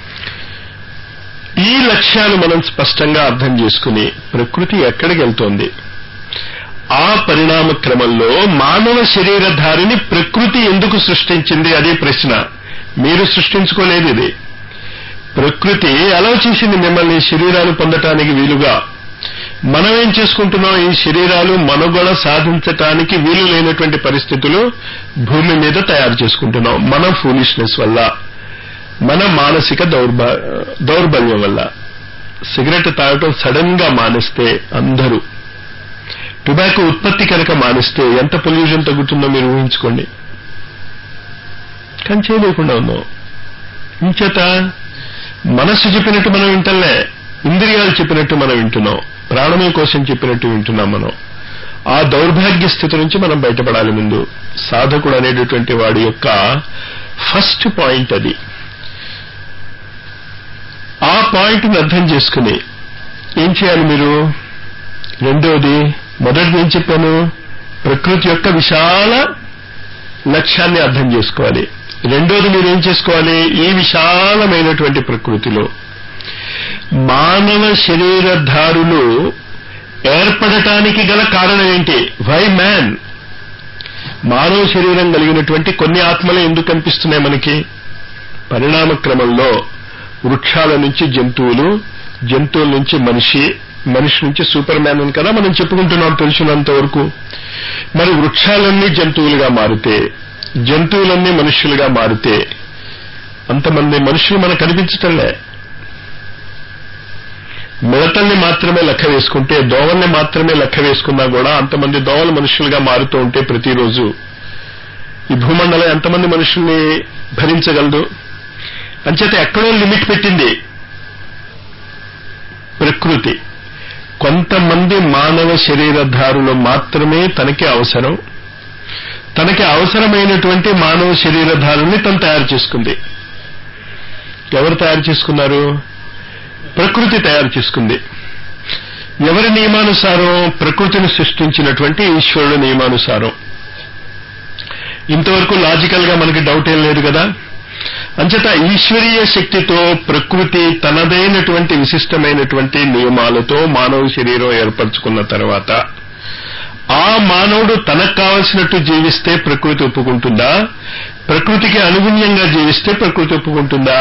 ఈ లక్ష్యాలు మనం స్పష్టంగా అర్థం చేసుకుని ప్రకృతి ఎక్కడికి వెళ్తోంది, ఆ పరిణామ క్రమంలో మానవ శరీరధారిని ప్రకృతి ఎందుకు సృష్టించింది, అదే ప్రశ్న. మీరు సృష్టించుకోలేదు. ఇది ప్రకృతి అలా చేసింది మిమ్మల్ని శరీరాలు పొందటానికి వీలుగా. మనం ఏం చేసుకుంటున్నాం? ఈ శరీరాలు మనుగడ సాధించటానికి వీలు లేనటువంటి పరిస్థితులు భూమి మీద తయారు చేసుకుంటున్నాం మన ఫూలిష్నెస్ వల్ల, మన మానసిక దౌర్బ దౌర్బల్యం వల్ల. సిగరెట్ తాగటం సడన్ గా మానేస్తే అందరూ, టొబాకో ఉత్పత్తి కనుక మానేస్తే ఎంత పొల్యూషన్ తగ్గుతుందో మీరు ఊహించుకోండి. కానీ చేయలేకుండా ఉన్నాం. ఇంచేత మనస్సు చెప్పినట్టు మనం వింటలే, ఇంద్రియాలు చెప్పినట్టు మనం వింటున్నాం, ప్రాణమే కోసం చెప్పినట్టు వింటున్నాం మనం. ఆ దౌర్భాగ్య స్థితి నుంచి మనం బయటపడాలి. ముందు సాధకుడు అనేటటువంటి వాడి యొక్క ఫస్ట్ పాయింట్ అది. ఆ పాయింట్ని అర్థం చేసుకుని ఏం చేయాలి మీరు? రెండోది, మొదటిది ఏం చెప్పాను? ప్రకృతి యొక్క విశాల లక్ష్యాన్ని అర్థం చేసుకోవాలి. రెండోది మీరేం చేసుకోవాలి? ఈ విశాలమైనటువంటి ప్రకృతిలో మానవ శరీరధారులు ఏర్పడటానికి గల కారణం ఏంటి? Why man? మానవ శరీరం కలిగినటువంటి కొన్ని ఆత్మలే ఎందుకు కనిపిస్తున్నాయి మనకి? పరిణామ క్రమంలో వృక్షాల నుంచి జంతువులు, జంతువుల నుంచి మనిషి, మనిషి నుంచి సూపర్ మ్యాన్ అని కదా మనం చెప్పుకుంటున్నాం తెలిసినంత వరకు. మరి వృక్షాలన్నీ జంతువులుగా మారితే, జంతువులన్నీ మనుష్యులుగా మారితే, అంతమంది మనుషులు మనకు కనిపించటంలే. మిడతల్ని మాత్రమే లెక్క వేసుకుంటే, దోవల్ని మాత్రమే లెక్క వేసుకున్నా కూడా అంతమంది దోవలు మనుషులుగా మారుతూ ఉంటే ప్రతిరోజు ఈ భూమండలం ఎంతమంది మనుషుల్ని భరించగలదు? అంచేత ఎక్కడో లిమిట్ పెట్టింది ప్రకృతి. కొంతమంది మానవ శరీరధారులు మాత్రమే తనకి అవసరం. తనకి అవసరమైనటువంటి మానవ శరీరధారుల్ని తను తయారు చేసుకుంది. ఎవరు తయారు చేసుకున్నారు? ప్రకృతి తయారు చేసుకుంది. ఎవరి నియమానుసారం? ప్రకృతిని సృష్టించినటువంటి ఈశ్వరుడు నియమానుసారం. ఇంతవరకు లాజికల్ గా మనకి డౌట్ ఏం లేదు కదా. అంచేత ఈశ్వరీయ శక్తితో ప్రకృతి తనదైనటువంటి విశిష్టమైనటువంటి నియమాలతో మానవ శరీరం ఏర్పరచుకున్న తర్వాత ఆ మానవుడు తనకు కావలసినట్టు జీవిస్తే ప్రకృతి ఒప్పుకుంటుందా? ప్రకృతికి అనుగుణ్యంగా జీవిస్తే ప్రకృతి ఒప్పుకుంటుందా?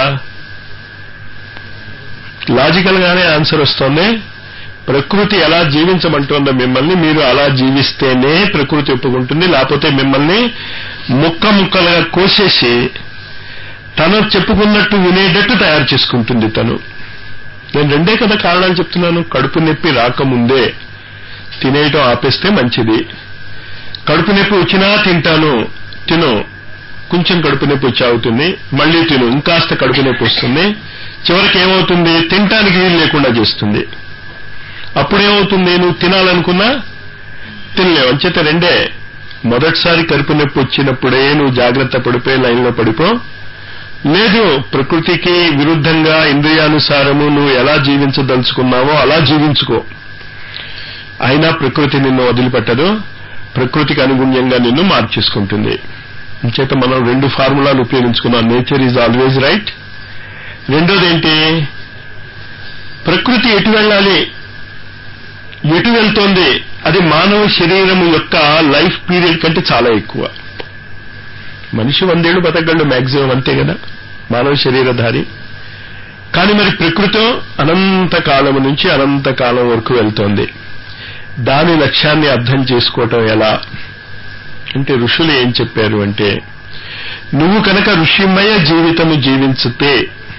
లాజికల్ గానే ఆన్సర్ వస్తోంది. ప్రకృతి ఎలా జీవించమంటోందో మిమ్మల్ని, మీరు అలా జీవిస్తేనే ప్రకృతి ఒప్పుకుంటుంది. లేకపోతే మిమ్మల్ని ముక్క ముక్కలుగా కోసేసి తను చెప్పుకున్నట్టు వినేటట్టు తయారు చేసుకుంటుంది తను. నేను రెండే కదా కారణాలు చెప్తున్నాను. కడుపు నొప్పి రాకముందే తినేయటం ఆపేస్తే మంచిది. కడుపు నొప్పి వచ్చినా తింటాను, తిను, కొంచెం కడుపు నొప్పి వచ్చి అవుతుంది, మళ్లీ తిను, ఇంకాస్త కడుపు నొప్పి వస్తుంది, చివరికి ఏమవుతుంది? తినటానికి వీలు లేకుండా చేస్తుంది. అప్పుడేమవుతుంది? నువ్వు తినాలనుకున్నా తినలేవు. అంచేత రెండే. మొదటిసారి కడుపు నొప్పి వచ్చినప్పుడే నువ్వు జాగ్రత్త పడిపోయి లైన్లో పడిపో. లేదు, ప్రకృతికి విరుద్ధంగా ఇంద్రియానుసారము నువ్వు ఎలా జీవించదలుచుకున్నావో అలా జీవించుకో. అయినా ప్రకృతి నిన్ను వదిలిపెట్టదు, ప్రకృతికి అనుగుణ్యంగా నిన్ను మార్చేసుకుంటుంది. అంచేత మనం రెండు ఫార్ములాలు ఉపయోగించుకున్నాం. Nature is always right. రెండోది ఏంటి? ప్రకృతి ఎటు వెళ్ళాలి, ఎటు వెళ్తోంది, అది మానవ శరీరము యొక్క లైఫ్ పీరియడ్ కంటే చాలా ఎక్కువ. మనిషి వందేళ్లు బతకగలడు మ్యాక్సిమం, అంతే కదా మానవ శరీరధారి. కానీ మరి ప్రకృతి అనంత కాలం నుంచి అనంత కాలం వరకు వెళ్తోంది. దాని లక్ష్యాన్ని అర్థం చేసుకోవటం ఎలా అంటే, ఋషులు ఏం చెప్పారు అంటే, నువ్వు కనుక ఋషిమయ జీవితము జీవించితే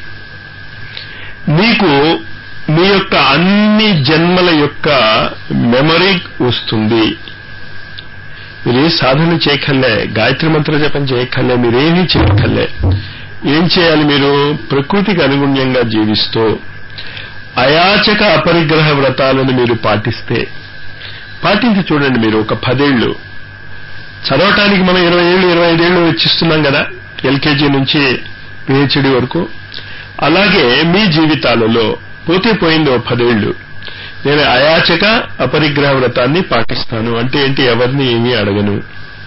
నీకు నీ యొక్క అన్ని జన్మల యొక్క మెమరీ వస్తుంది. మీరు ఏ సాధన చేయక్కర్లే, గాయత్రి మంత్ర జపం చేయక్కర్లే, మీరేమీ చేయక్కర్లే. ఏం చేయాలి? మీరు ప్రకృతికి అనుగుణ్యంగా జీవిస్తూ అయాచక అపరిగ్రహ వ్రతాలను మీరు పాటిస్తే, పాటించి చూడండి. మీరు ఒక పదేళ్లు చదవటానికి మనం ఇరవై ఏళ్ళు ఇరవై ఐదేళ్లు వెచ్చిస్తున్నాం కదా, ఎల్కేజీ నుంచి పిహెచ్డీ వరకు. అలాగే మీ జీవితాలలో పోతే పోయింది ఓ పదేళ్లు. నేను అయాచక అపరిగ్రహ వ్రతాన్ని పాటిస్తాను అంటే ఏంటి? ఎవరిని ఏమీ అడగను,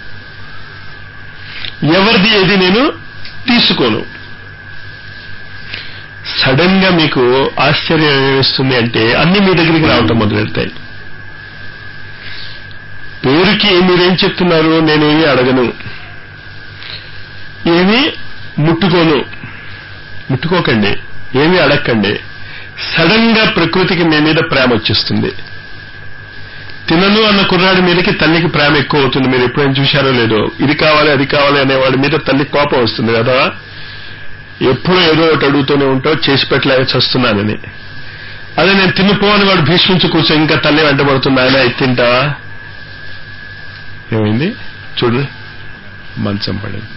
ఎవరిది ఏది నేను తీసుకోను. సడన్ గా మీకు ఆశ్చర్యం ఏమిస్తుంది అంటే, అన్ని మీ దగ్గరికి రావటం మొదలెడతాయి. పేరుకి మీరేం చెప్తున్నారు? నేనేమీ అడగను, ఏమీ ముట్టుకోను. ముట్టుకోకండి, ఏమీ అడగకండి. సడన్ గా ప్రకృతికి మీ మీద ప్రేమ వచ్చేస్తుంది. తినను అన్న కుర్రాడి మీదకి తల్లికి ప్రేమ ఎక్కువ అవుతుంది. మీరు ఎప్పుడైనా చూశారో లేదో, ఇది కావాలి అది కావాలి అనేవాడి మీద తల్లి కోపం వస్తుంది కదా. ఎప్పుడూ ఏదో ఒకటి అడుగుతూనే ఉంటావు, చేసి పెట్టలేక చస్తున్నానని. అదే నేను తినిపో అని వాడు భీష్మించి కూర్చో, ఇంకా తల్లి వెంటబడుతుంది, ఆయన ఇది తింటావా? ఏమైంది చూడు, మంచం పడింది.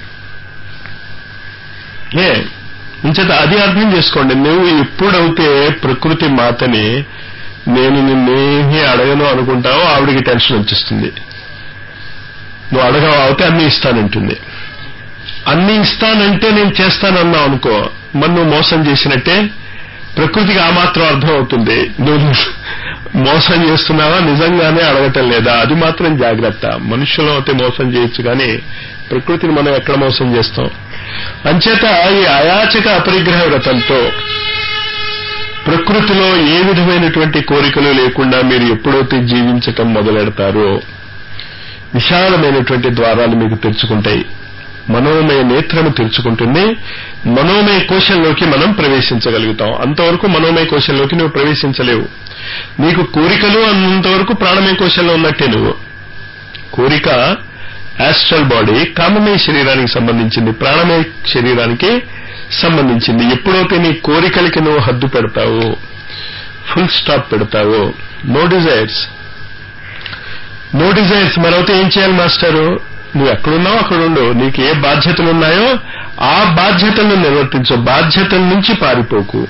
ఏ ఇంచేత అది అర్థం చేసుకోండి. నువ్వు ఎప్పుడైతే ప్రకృతి మాతని నేను నిన్నేమీ అడగను అనుకుంటావో ఆవిడికి టెన్షన్ వచ్చేస్తుంది. నువ్వు అడగవు అవుతే అన్ని ఇస్తానంటుంది. అన్ని ఇస్తానంటే నేను చేస్తానన్నావు అనుకో, మరి నువ్వు మోసం చేసినట్టే. ప్రకృతికి ఆ మాత్రం అర్థం అవుతుంది నువ్వు మోసం చేస్తున్నావా, నిజంగానే అడగటం లేదా. అది మాత్రం జాగ్రత్త. మనుషులు అయితే మోసం చేయొచ్చు, కానీ ప్రకృతిని మనం ఎక్కడ మోసం చేస్తాం? అంచేత ఈ అయాచక అపరిగ్రహ వ్రతంతో ప్రకృతిలో ఏ విధమైనటువంటి కోరికలు లేకుండా మీరు ఎప్పుడైతే జీవించటం మొదలెడతారో విశాలమైనటువంటి ద్వారాలు మీకు తెరుచుకుంటాయి. మనోమయ నేత్రము తెరుచుకుంటుంది. మనోమయ కోశంలోకి మనం ప్రవేశించగలుగుతాం. అంతవరకు మనోమయ కోశంలోకి నువ్వు ప్రవేశించలేవు. నీకు కోరికలు అన్నంతవరకు ప్రాణమయ కోశంలో ఉన్నట్టే. నువ్వు కోరిక యాస్ట్రల్ బాడీ కామమయ శరీరానికి సంబంధించింది, ప్రాణమయ శరీరానికి సంబంధించింది. ఎప్పుడైతే నీ కోరికలకి నువ్వు హద్దు పెడతావో, ఫుల్ స్టాప్ పెడతావో, నో డిజైర్స్ నో డిజైర్స్ మరొకటి ఏం చేయాలి మాస్టరు? నువ్వు ఎక్కడున్నావు అక్కడ ఉండు. నీకు ఏ బాధ్యతలు ఉన్నాయో ఆ బాధ్యతలను నిర్వర్తించు. బాధ్యతల నుంచి పారిపోకు.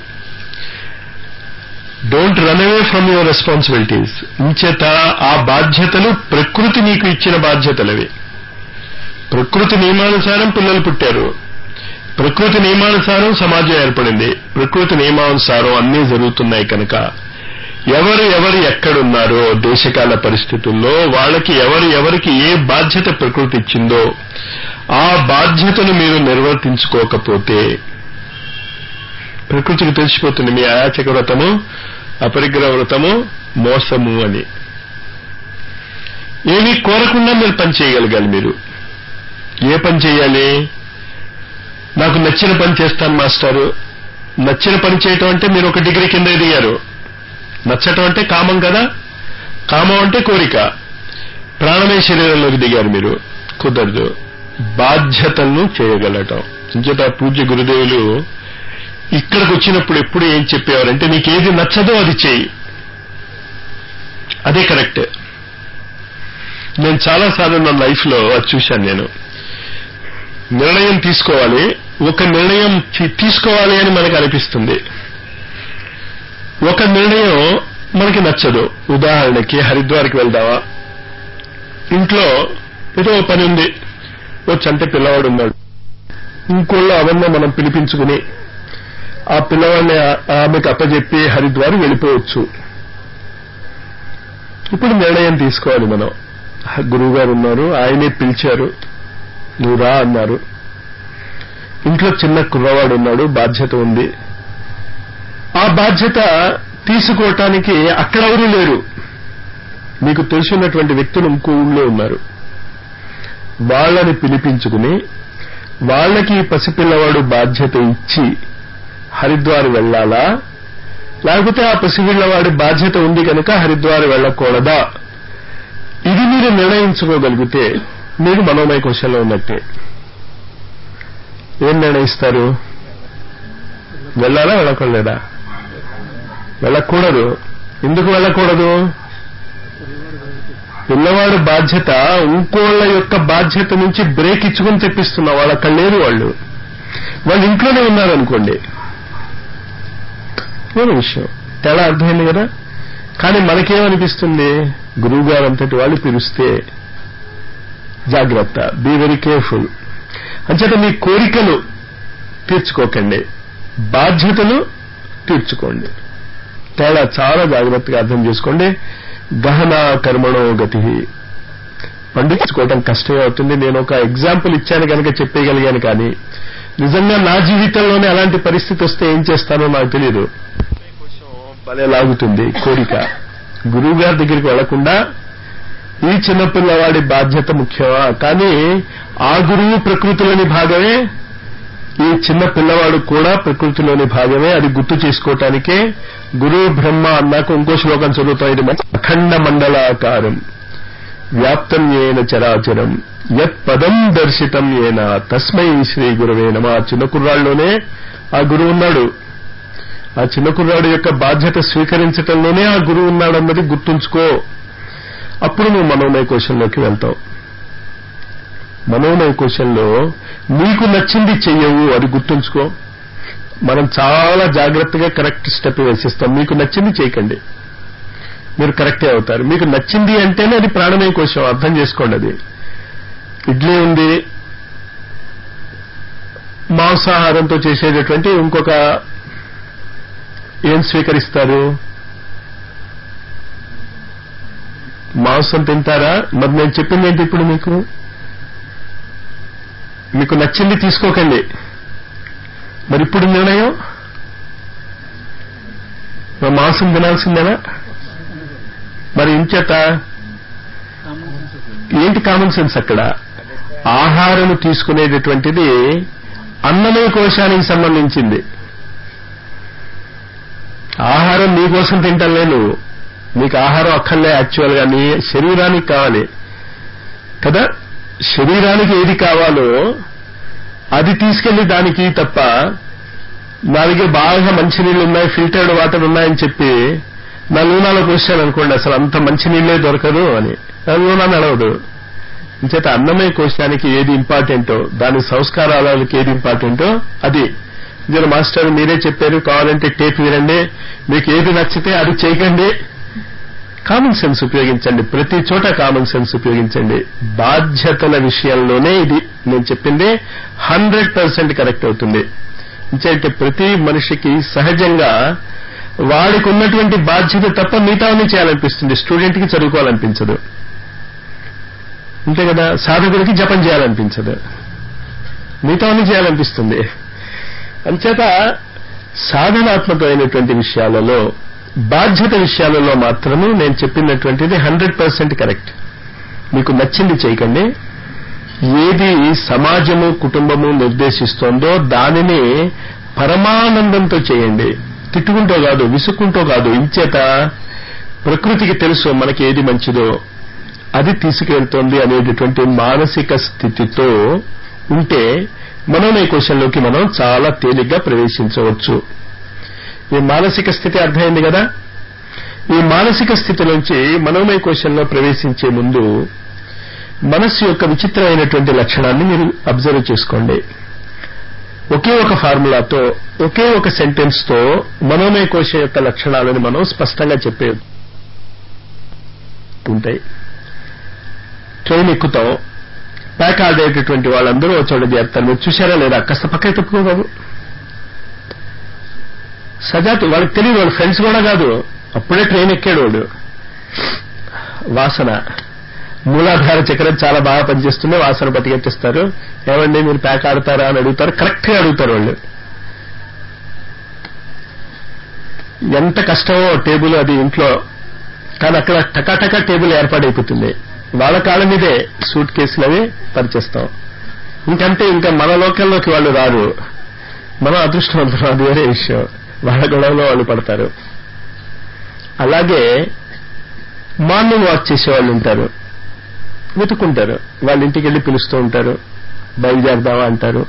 Don't run away from your responsibilities. ఇంచేత ఆ బాధ్యతలు ప్రకృతి నీకు ఇచ్చిన బాధ్యతలవి. ప్రకృతి నియమానుసారం పిల్లలు పుట్టారు, ప్రకృతి నియమానుసారం సమాజం ఏర్పడింది, ప్రకృతి నియమానుసారం అన్నీ జరుగుతున్నాయి. కనుక ఎవరు ఎవరు ఎక్కడున్నారో దేశకాల పరిస్థితుల్లో వాళ్ళకి ఎవరు ఎవరికి ఏ బాధ్యత ప్రకృతి ఇచ్చిందో ఆ బాధ్యతను మీరు నిర్వర్తించుకోకపోతే ప్రకృతికి తెలిసిపోతుంది మీ అయాచక వ్రతము, అపరిగ్రహ వ్రతము మోసము అని. ఏమీ కోరకుండా మీరు పని చేయగలగాలి. మీరు ఏ పని చేయాలి? నాకు నచ్చిన పని చేస్తాను మాస్టారు. నచ్చిన పని చేయటం అంటే మీరు ఒక డిగ్రీ కింద ఎదిగారు. నచ్చటం అంటే కామం కదా, కామం అంటే కోరిక. ప్రాణమే శరీరంలోకి దిగారు మీరు, కుదరదు. బాధ్యతలను చేయగలటం. ఇంచేత పూజ్య గురుదేవులు ఇక్కడికి వచ్చినప్పుడు ఎప్పుడు ఏం చెప్పేవారంటే నీకేది నచ్చదో అది చేయి, అదే కరెక్ట్. నేను చాలాసార్లు నా లైఫ్ లో అది చూశాను. నేను నిర్ణయం తీసుకోవాలి, ఒక నిర్ణయం తీసుకోవాలి అని మనకు అనిపిస్తుంది, ఒక నిర్ణయం మనకి నచ్చదు. ఉదాహరణకి హరిద్వార్కి వెళ్దామా, ఇంట్లో ఏదో పని ఉంది, ఓ చంటి పిల్లవాడు ఉన్నాడు, ఇంకోళ్ళు అవన్నీ మనం పిలిపించుకుని ఆ పిల్లవాడిని ఆమెకు అప్పచెప్పి హరిద్వార్ వెళ్ళిపోవచ్చు. ఇప్పుడు నిర్ణయం తీసుకోవాలి మనం. గురువు గారు ఉన్నారు, ఆయనే పిలిచారు, నువ్వు రా అన్నారు. ఇంట్లో చిన్న కుర్రవాడు ఉన్నాడు, బాధ్యత ఉంది. ఆ బాధ్యత తీసుకోవటానికి అక్కడెవరూ లేరు, మీకు తెలిసినటువంటి వ్యక్తులు ఇంకో ఊళ్ళో ఉన్నారు. వాళ్ళని పిలిపించుకుని వాళ్ళకి పసిపిల్లవాడు బాధ్యత ఇచ్చి హరిద్వార్ వెళ్లాలా, లేకపోతే ఆ పసిపిల్లవాడి బాధ్యత ఉంది కనుక హరిద్వార్ వెళ్ళకూడదా, ఇది మీరు నిర్ణయించుకోగలిగితే మీరు మనోమయ కోశంలో ఉన్నట్టే. ఏం నిర్ణయిస్తారు? వెళ్ళాలా వెళ్ళకూడదా? వెళ్ళకూడదు. ఎందుకు వెళ్ళకూడదు? పిల్లవాడు బాధ్యత ఇంకోళ్ళ యొక్క బాధ్యత నుంచి బ్రేక్ ఇచ్చుకుని తెప్పిస్తున్నా. వాళ్ళ అక్కడ లేరు, వాళ్ళు వాళ్ళు ఇంట్లోనే ఉన్నారనుకోండి, వేరే విషయం. తేడా అర్థమైంది కదా. కానీ మనకేమనిపిస్తుంది, గురువు గారు అంతటి వాళ్ళు పిలిస్తే జాగ్రత్త, బీ వెరీ కేర్ఫుల్. అంచేత మీ కోరికలు తీర్చుకోకండి, బాధ్యతలు తీర్చుకోండి. తేడా చాలా జాగ్రత్తగా అర్థం చేసుకోండి. గహన కర్మణో గతి. పండించుకోవటం కష్టమే అవుతుంది. నేను ఒక ఎగ్జాంపుల్ ఇచ్చాను కనుక చెప్పేయగలిగాను, కానీ నిజంగా నా జీవితంలోనే అలాంటి పరిస్థితి వస్తే ఏం చేస్తానో నాకు తెలియదు. భలే లాగుతుంది కోరిక. గురువు గారి దగ్గరికి వెళ్లకుండా ఈ చిన్నపిల్లవాడి బాధ్యత ముఖ్యమా? కానీ ఆ గురువు ప్రకృతిలోని భాగమే, ఈ చిన్న పిల్లవాడు కూడా ప్రకృతిలోని భాగమే. అది గుర్తు చేసుకోవటానికే గురువు బ్రహ్మ అన్నాక ఇంకో శ్లోకం చదువుతాం. ఇది అఖండ మండలాకారం వ్యాప్తం ఏన చరాచరం యత్ పదం దర్శితం ఏన తస్మై శ్రీ గురవే నమః. ఆ చిన్న కుర్రాళ్ళలోనే ఆ గురువు ఉన్నాడు. ఆ చిన్న కుర్రాడు యొక్క బాధ్యత స్వీకరించటంలోనే ఆ గురువు ఉన్నాడన్నది గుర్తుంచుకో. అప్పుడు నువ్వు మనోమయ కోశంలోకి వెళ్తావు. మనోమయ కోశంలో నీకు నచ్చింది చెయ్యవు, అది గుర్తుంచుకో. మనం చాలా జాగ్రత్తగా కరెక్ట్ స్టెప్ వేసిస్తాం. మీకు నచ్చింది చేయకండి, మీరు కరెక్టే అవుతారు. మీకు నచ్చింది అంటేనే అది ప్రాణమయ కోశం, అర్థం చేసుకోండి. అది ఇడ్లీ ఉంది, మాంసాహారంతో చేసేటటువంటి ఇంకొక ఏం స్వీకరిస్తారు? మాంసం తింటారా? మరి నేను చెప్పింది ఏంటి ఇప్పుడు? మీకు మీకు నచ్చింది తీసుకోకండి. మరి ఇప్పుడు నిర్ణయం మాంసం తినాల్సిందేనా? మరి ఇంచేత ఏంటి కామన్ సెన్స్ అక్కడ? ఆహారం తీసుకునేటటువంటిది అన్నమయ కోశానికి సంబంధించింది. ఆహారం నీకోసం తింటలే నువ్వు, నీకు ఆహారం అక్కర్లే. యాక్చువల్ గా నీ శరీరానికి కావాలి కదా. శరీరానికి ఏది కావాలో అది తీసుకెళ్లి దానికి తప్ప, నా దగ్గర బాగా మంచినీళ్ళు ఉన్నాయి, ఫిల్టర్డ్ వాటర్ ఉన్నాయని చెప్పి నా లూనాలో పోసాను అనుకోండి, అసలు అంత మంచినీళ్ళే దొరకదు అని నా లూనా నడవదు. ఇంచేత అన్నమయ కోశానికి ఏది ఇంపార్టెంటో, దాని సంస్కారాలకి ఏది ఇంపార్టెంటో అది. జర మాస్టర్ మీరే చెప్పారు, కావాలంటే టేప్ వినండి, మీకు ఏది నచ్చితే అది చేయకండి. కామన్ సెన్స్ ఉపయోగించండి, ప్రతి చోట కామన్ సెన్స్ ఉపయోగించండి. బాధ్యతల విషయంలోనే ఇది నేను చెప్పింది హండ్రెడ్ పర్సెంట్ కరెక్ట్ అవుతుంది. అంటే ప్రతి మనిషికి సహజంగా వాడికి ఉన్నటువంటి బాధ్యత తప్ప మిగతావన్నీ చేయాలనిపిస్తుంది. స్టూడెంట్కి చదువుకోవాలనిపించదు, అంతే కదా. సాధకుడికి జపం చేయాలనిపించదు, మిగతావన్నీ చేయాలనిపిస్తుంది. అంచేత సాధనాత్మకమైనటువంటి విషయాలలో, బాధ్యత విషయాలలో మాత్రమే నేను చెప్పినటువంటిది హండ్రెడ్ పర్సెంట్ కరెక్ట్. మీకు నచ్చింది చేయకండి. ఏది సమాజము కుటుంబము నిర్దేశిస్తోందో దానిని పరమానందంతో చేయండి. తిట్టుకుంటూ కాదు, విసుక్కుంటూ కాదు. ఇంచేత ప్రకృతికి తెలుసు మనకి ఏది మంచిదో అది తీసుకెళ్తోంది అనేటటువంటి మానసిక స్థితితో ఉంటే మనోమయ కోశంలోకి మనం చాలా తేలిగ్గా ప్రవేశించవచ్చు. ఈ మానసిక స్థితి అర్థమైంది కదా. ఈ మానసిక స్థితిలోంచి మనోమయ కోశంలో ప్రవేశించే ముందు మనస్సు యొక్క విచిత్రమైనటువంటి లక్షణాన్ని మీరు అబ్జర్వ్ చేసుకోండి. ఒకే ఒక ఫార్ములాతో, ఒకే ఒక సెంటెన్స్ తో మనోమయ కోశం యొక్క లక్షణాలను మనం స్పష్టంగా చెప్పే ఉంటాయి. ట్రైన్ ఎక్కుతాం, ప్యాక్ ఆడేటటువంటి వాళ్ళందరూ ఒక చోట చేస్తారు. మీరు చూశారా లేదా? కాస్త పక్కకి తప్పుకో బాబు. సజాతు వాళ్ళకి తెలియదు, వాళ్ళ ఫ్రెండ్స్ కూడా కాదు, అప్పుడే ట్రైన్ ఎక్కాడు వాడు. వాసన, మూలాధార చక్రం చాలా బాగా పనిచేస్తుంది, వాసన పట్టుకెట్టిస్తారు. ఏమండి మీరు ప్యాక్ ఆడతారా అని అడుగుతారు, కరెక్ట్ గా అడుగుతారు వాళ్ళు. ఎంత కష్టమో టేబుల్ అది ఇంట్లో, కానీ అక్కడ టకాటకా టేబుల్ ఏర్పాటైపోతుంది. వాళ్ళ కాళ్ళ మీదే సూట్ కేసులు అవి పరిచేస్తాం. ఇంకంటే ఇంకా మన లోకల్లోకి వాళ్ళు రారు. మనం అదృష్టవంతులు, అది వేరే విషయం. వాళ్ళ గొడవలో వాళ్ళు పడతారు. అలాగే మార్నింగ్ వాక్ చేసేవాళ్ళు ఉంటారు, వెతుక్కుంటారు. వాళ్ళ ఇంటికి వెళ్ళి పిలుస్తూ ఉంటారు, బయలుదేరదామా అంటారు.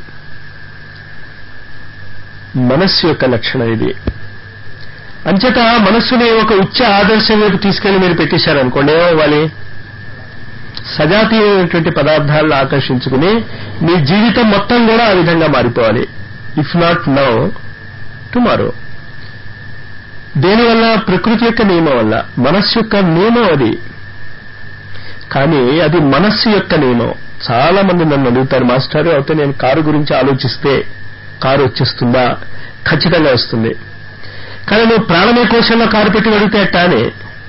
మనస్సు యొక్క లక్షణం ఇది. అంచేత మనస్సుని ఒక ఉచ్చ ఆదర్శం వైపు తీసుకెళ్లి మీరు పెట్టేశారనుకోండి, ఏమవ్వాలి? సజాతీయమైనటువంటి పదార్థాలను ఆకర్షించుకుని మీ జీవితం మొత్తం కూడా ఆ విధంగా మారిపోవాలి. If not now, tomorrow. దేనివల్ల? ప్రకృతి యొక్క నియమం వల్ల. మనస్సు యొక్క నియమం అది. కానీ అది మనస్సు యొక్క నియమం. చాలా మంది నన్ను అడుగుతారు, మాస్టర్ అయితే నేను కారు గురించి ఆలోచిస్తే కారు వచ్చేస్తుందా? ఖచ్చితంగా వస్తుంది. కానీ నువ్వు ప్రాణమయ కోశంలో కారు పెట్టి అడిగితే అట్టా అని.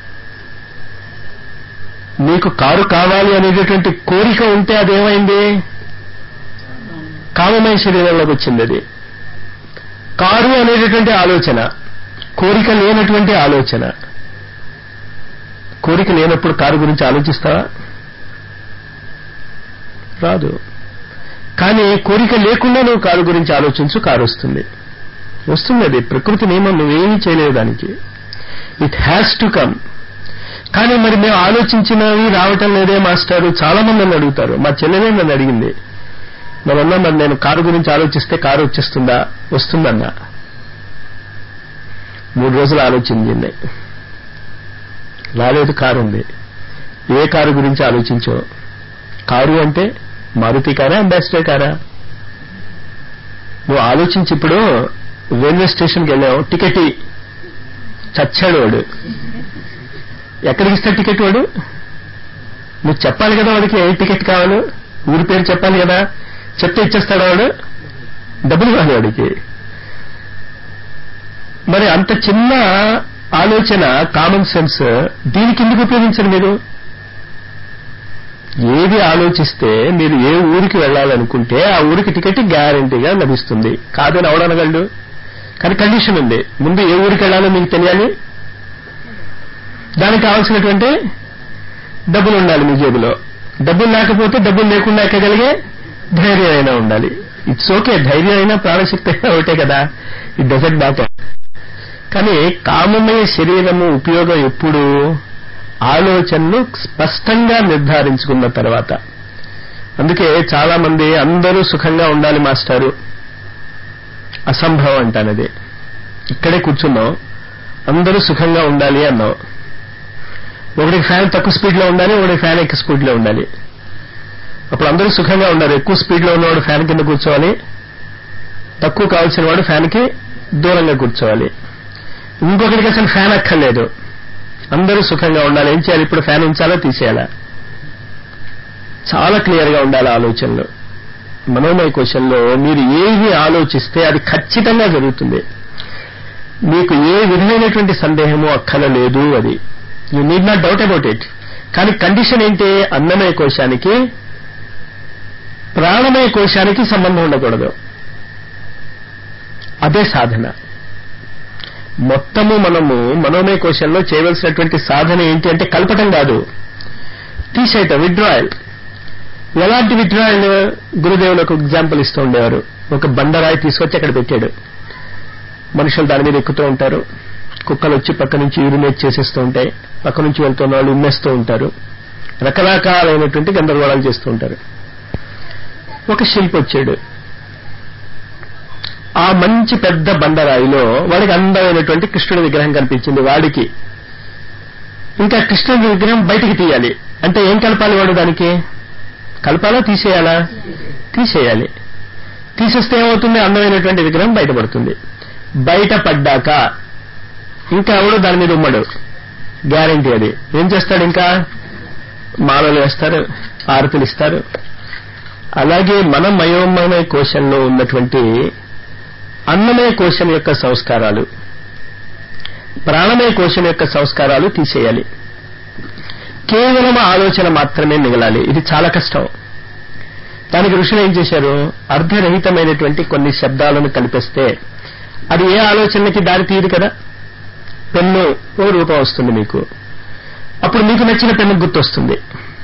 నీకు కారు కావాలి అనేటటువంటి కోరిక ఉంటే అదేమైంది? కామమయ శరీరంలోకి వచ్చింది. అది కారు అనేటటువంటి ఆలోచన, కోరిక లేనటువంటి ఆలోచన. కోరిక లేనప్పుడు కారు గురించి ఆలోచిస్తావా? రాదు. కానీ కోరిక లేకుండా నువ్వు కారు గురించి ఆలోచించు, కారు వస్తుంది. వస్తుంది, అది ప్రకృతి నియమం. నువ్వేమీ చేయలేవు దానికి. It has to come. కానీ మరి మేము ఆలోచించినవి రావటం లేదే మాస్టారు. చాలా మంది నన్ను అడుగుతారు. మా చెల్లెలే నన్ను అడిగింది, మరన్నా మరి నేను కారు గురించి ఆలోచిస్తే కారు వచ్చేస్తుందా? వస్తుందన్నా. మూడు రోజులు ఆలోచించింది, రాలేదు. కారు ఉంది. ఏ కారు గురించి ఆలోచించో? కారు అంటే మారుతి కారా, అంబాసిడర్ కారా? నువ్వు ఆలోచించి, ఇప్పుడు రైల్వే స్టేషన్కి వెళ్ళావు, టికెట్ చచ్చాడు వాడు. ఎక్కడికి ఇస్తా టికెట్ వాడు? నువ్వు చెప్పాలి కదా వాడికి ఏ టికెట్ కావాలో, ఊరి పేరు చెప్పాలి కదా. చెప్తే ఇచ్చేస్తాడు వాడు? డబ్బులు కాదు వాడికి. మరి అంత చిన్న ఆలోచన, కామన్ సెన్స్, దీనికి ఎందుకు ఉపయోగించరు మీరు? ఏది ఆలోచిస్తే మీరు ఏ ఊరికి వెళ్ళాలనుకుంటే ఆ ఊరికి టికెట్ గ్యారంటీగా లభిస్తుంది. కాదని అవడనగలడు. కానీ కండిషన్ ఉంది, ముందు ఏ ఊరికి వెళ్ళాలో మీకు తెలియాలి. దానికి కావాల్సినటువంటి డబ్బులు ఉండాలి మీ జేబులో. డబ్బులు లేకపోతే డబ్బులు లేకుండా ఎక్కగలిగే ధైర్యం అయినా ఉండాలి. ఇట్స్ ఓకే, ధైర్యం అయినా ప్రాణశక్తి అయినా ఒకటే కదా. It doesn't matter. కానీ కామమయ శరీరము ఉపయోగం ఎప్పుడు? ఆలోచనలు స్పష్టంగా నిర్ధారించుకున్న తర్వాత. అందుకే చాలా మంది అందరూ సుఖంగా ఉండాలి మాస్టారు, అసంభవం అంటానది. ఇక్కడే కూర్చున్నాం, అందరూ సుఖంగా ఉండాలి అన్నాం. ఒకటికి ఫ్యాన్ తక్కువ స్పీడ్లో ఉండాలి, ఒకటికి ఫ్యాన్ ఎక్కువ స్పీడ్లో ఉండాలి. అప్పుడు అందరూ సుఖంగా ఉండాలి. ఎక్కువ స్పీడ్లో ఉన్నవాడు ఫ్యాన్ కింద కూర్చోవాలి, తక్కువ కావాల్సిన వాడు ఫ్యాన్కి దూరంగా కూర్చోవాలి. ఇంకొకటికి అసలు ఫ్యాన్ అక్కర్లేదు, అందరూ సుఖంగా ఉండాలి. ఏం చేయాలి? ఇప్పుడు ఫ్యాన్ ఉంచాలా తీసేయాలా? చాలా క్లియర్ గా ఉండాలి ఆలోచనలు. మనోమయ కోశంలో మీరు ఏది ఆలోచిస్తే అది ఖచ్చితంగా జరుగుతుంది. మీకు ఏ విధమైనటువంటి సందేహము అక్కర్లేదు. అది you need not doubt about it. కానీ కండిషన్ ఏంటి? అన్నమయ కోశానికి ప్రాణమయ కోశానికి సంబంధం ఉండకూడదు. అదే సాధన. మొత్తము మనము మనోమయ కోశంలో చేయవలసినటువంటి సాధన ఏంటి అంటే కలపటం కాదు, తీసేయటం, విత్డ్రాయల్. ఎలాంటి విత్డ్రాయల్? గురుదేవులు ఒక ఎగ్జాంపుల్ ఇస్తూ ఉండేవారు. ఒక బండరాయి తీసుకొచ్చి అక్కడ పెట్టాడు. మనుషులు దాని మీద ఎక్కుతూ ఉంటారు. కుక్కలు వచ్చి పక్క నుంచి యూరినేట్ చేసేస్తూ ఉంటాయి. పక్క నుంచి వెళ్తున్న వాళ్ళు ఉమ్మేస్తూ ఉంటారు. రకరకాలైనటువంటి గందరగోళాలు చేస్తూ ఉంటారు. ఒక శిల్పి వచ్చాడు. ఆ మంచి పెద్ద బండరాయిలో వాడికి అందమైనటువంటి కృష్ణుడి విగ్రహం కనిపించింది. వాడికి ఇంకా కృష్ణుడి విగ్రహం బయటికి తీయాలి అంటే ఏం కలపాలి? వాడు దానికి కలపాలా తీసేయాలా? తీసేయాలి. తీసేస్తే ఏమవుతుంది? అందమైనటువంటి విగ్రహం బయటపడుతుంది. బయటపడ్డాక ఇంకా ఎవడు దాని మీద ఉమ్మడు, గ్యారంటీ. అది ఏం చేస్తాడు? ఇంకా మాలలు వేస్తారు, ఆరతులు ఇస్తారు. అలాగే మన మయోమయ కోశంలో ఉన్నటువంటి అన్నమయ కోశం యొక్క సంస్కారాలు, ప్రాణమయ కోశం యొక్క సంస్కారాలు తీసేయాలి. కేవలం ఆలోచన మాత్రమే మిగలాలి. ఇది చాలా కష్టం. దానికి ఋషులు ఏం చేశారు? అర్ధరహితమైనటువంటి కొన్ని శబ్దాలను కల్పిస్తే అది ఏ ఆలోచనకి దారి తీయదు కదా. పెన్ను ఓ రూపం వస్తుంది మీకు, అప్పుడు మీకు నచ్చిన పెన్ను గుర్తొస్తుంది.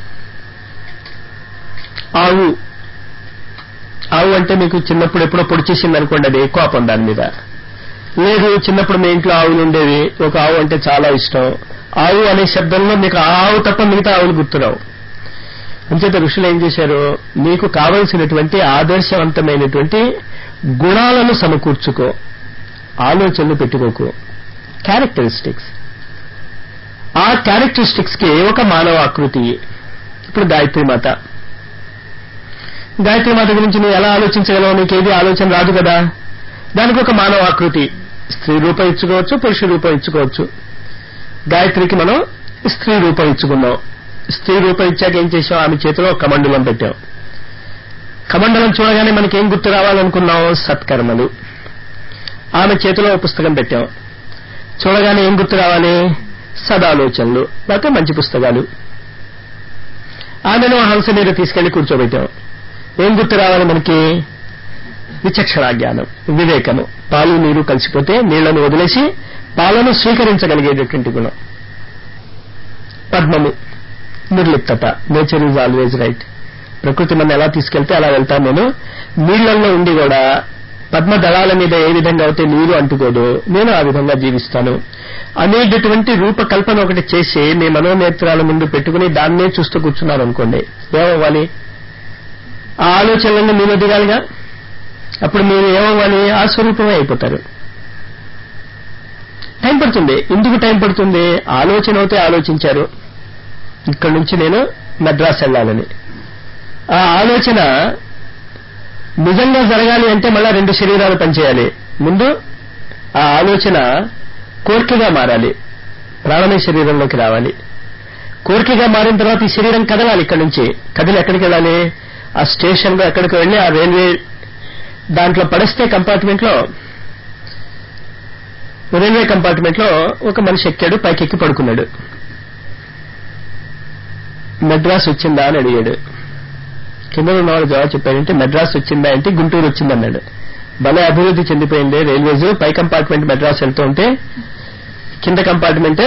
ఆవు ఆవు అంటే మీకు చిన్నప్పుడు ఎప్పుడో పొడి చేసింది అనుకోండి, అది కోపం దాని మీద. లేదు, చిన్నప్పుడు మీ ఇంట్లో ఆవులు ఉండేవి, ఒక ఆవు అంటే చాలా ఇష్టం. ఆవు అనే శబ్దంలో మీకు ఆ ఆవు తప్ప మిగతా ఆవులు గుర్తురావు. అంచేత ఋషులు ఏం చేశారు? మీకు కావలసినటువంటి ఆదర్శవంతమైనటువంటి గుణాలను సమకూర్చుకో, ఆలోచనలు పెట్టుకోకు. క్యారెక్టరిస్టిక్స్. ఆ క్యారెక్టరిస్టిక్స్ కి ఒక మానవ ఆకృతి. ఇప్పుడు గాయత్రి మాత, గాయత్రి మాత గురించి నువ్వు ఎలా ఆలోచించగలవు? నీకేది ఆలోచన రాదు కదా. దానికి ఒక మానవ ఆకృతి, స్త్రీ రూపం ఇచ్చుకోవచ్చు, పురుష రూపం ఇచ్చుకోవచ్చు. గాయత్రికి మనం స్త్రీ రూపం ఇచ్చుకున్నాం. స్త్రీ రూపం ఇచ్చాక ఏం చేసాం? ఆమె చేతిలో కమండలం పెట్టాం. కమండలం చూడగానే మనకేం గుర్తు రావాలనుకున్నాం? సత్కర్మలు. ఆమె చేతిలో పుస్తకం పెట్టాం. చూడగానే ఏం గుర్తు రావాలి? సదాలోచనలు, లేకపోతే మంచి పుస్తకాలు. ఆమెను హంస మీద తీసుకెళ్లి కూర్చోబెట్టాం. ఏం గుర్తు రావాలి మనకి? విచక్షణ జ్ఞానం, వివేకము. పాలు నీరు కలిసిపోతే నీళ్లను వదిలేసి పాలను స్వీకరించగలిగేటటువంటి గుణం. పద్మము, నిర్లిప్తత. Nature is always right. ప్రకృతి మనం ఎలా తీసుకెళ్తే అలా వెళ్తాను నేను. నీళ్లలో ఉండి కూడా పద్మ దళాల మీద ఏ విధంగా అయితే నీరు అంటుకోదో నేను ఆ విధంగా జీవిస్తాను అనేటటువంటి రూపకల్పన ఒకటి చేసి మీ మనోనేత్రాల ముందు పెట్టుకుని దాన్నే చూస్తూ కూర్చున్నారు అనుకోండి, ఏమవ్వాలి? ఆ ఆలోచనలన్నీ మీలో దిగాలిగా. అప్పుడు మీరు ఏమవ్వాలి? ఆ స్వరూపమే అయిపోతారు. టైం పడుతుంది. ఎందుకు టైం పడుతుంది? ఆలోచన అయితే ఆలోచించారు, ఇక్కడి నుంచి నేను మద్రాసు వెళ్ళాలని. ఆ ఆలోచన నిజంగా జరగాలి అంటే మళ్ళా రెండు శరీరాలు పనిచేయాలి. ముందు ఆ ఆలోచన కోరికగా మారాలి, ప్రాణమయ శరీరంలోకి రావాలి. కోరికగా మారిన తర్వాత ఈ శరీరం కదలాలి. ఇక్కడి నుంచి కదిలి ఎక్కడికి వెళ్ళాలి? ఆ స్టేషన్ లో ఎక్కడికి వెళ్ళి ఆ రైల్వే దాంట్లో పడిస్తే కంపార్ట్మెంట్ లో, రైల్వే కంపార్ట్మెంట్ లో ఒక మనిషి ఎక్కాడు, పైకి ఎక్కి పడుకున్నాడు. మెడ్రాస్ వచ్చిందా అని అడిగాడు. కింద ఉన్నవాడు జవాబు చెప్పాడంటే మెడ్రాస్ వచ్చిందా అంటే గుంటూరు వచ్చిందన్నాడు. భలే అభివృద్ధి చెందిపోయింది రైల్వేస్. పై కంపార్ట్మెంట్ మెడ్రాస్ వెళ్తూ ఉంటే కింద కంపార్ట్మెంటే.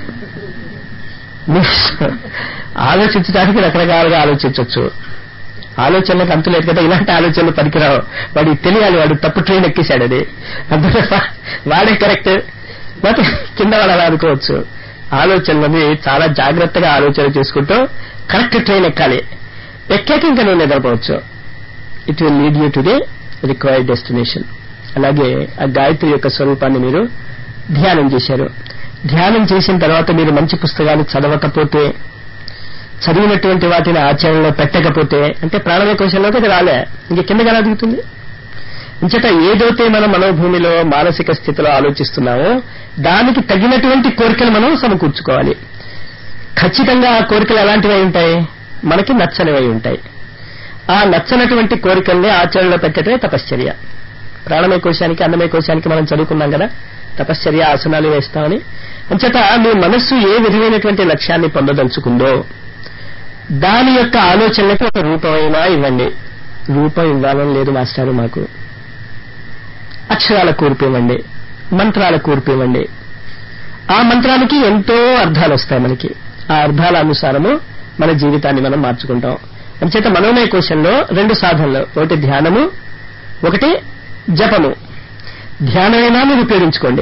ఆలోచించడానికి రకరకాలుగా ఆలోచించవచ్చు. ఆలోచనలకు అంతులేదు కదా. ఇలాంటి ఆలోచనలు పనికిరావు. వాడికి తెలియాలి వాడు తప్పు ట్రైన్ ఎక్కేశాడని. అందుకే వాడే కరెక్ట్, లేకపోతే కింద వాడు అలా అనుకోవచ్చు. ఆలోచనలని చాలా జాగ్రత్తగా ఆలోచన చేసుకుంటూ కరెక్ట్ ట్రైన్ ఎక్కాలి. ఎక్కాక ఇంకా నువ్వు నిద్రపోవచ్చు. It will lead you to the required destination. అలాగే ఆ గాయత్రి యొక్క స్వరూపాన్ని మీరు ధ్యానం చేశారు. ధ్యానం చేసిన తర్వాత మీరు మంచి పుస్తకాలు చదవకపోతే, చదివినటువంటి వాటిని ఆచరణలో పెట్టకపోతే, అంటే ప్రాణమయ కోశంలోకి అది రాలే, ఇంక కిందకి ఎలా దిగుతుంది? ఇంచేత ఏదైతే మనం మనోభూమిలో మానసిక స్థితిలో ఆలోచిస్తున్నామో దానికి తగినటువంటి కోరికలు మనం సమకూర్చుకోవాలి. ఖచ్చితంగా ఆ కోరికలు ఎలాంటివై ఉంటాయి? మనకి నచ్చనివై ఉంటాయి. ఆ నచ్చనటువంటి కోరికల్ని ఆచరణలో పెట్టడమే తపశ్చర్య. ప్రాణమయ కోశానికి అన్నమయ కోశానికి మనం చదువుకున్నాం కదా, తపశ్చర్య ఆసనాలు వేస్తామని. అంచేత మీ మనస్సు ఏ విధమైనటువంటి లక్ష్యాన్ని పొందదలుచుకుందో దాని యొక్క ఆలోచనలకు ఒక రూపమైనా ఇవ్వండి. రూపం ఇవ్వాలని లేదు మాస్టారు మాకు. అక్షరాల కూర్పు ఇవ్వండి, మంత్రాల కూర్పు ఇవ్వండి. ఆ మంత్రానికి ఎంతో అర్థాలు వస్తాయి మనకి. ఆ అర్థాల అనుసారము మన జీవితాన్ని మనం మార్చుకుంటాం. అంచేత మనోమయ కోశంలో రెండు సాధనలు, ఒకటి ధ్యానము, ఒకటి జపము. ధ్యానమైనా మీరు ఉపయోగించుకోండి.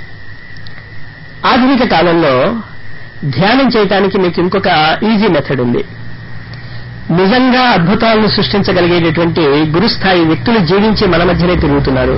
ఆధునిక కాలంలో ధ్యానం చేయటానికి మీకు ఇంకొక ఈజీ మెథడ్ ఉంది. నిజంగా అద్భుతాలను సృష్టించగలిగేటటువంటి గురుస్థాయి వ్యక్తులు జీవించి మన మధ్యనే తిరుగుతున్నారు.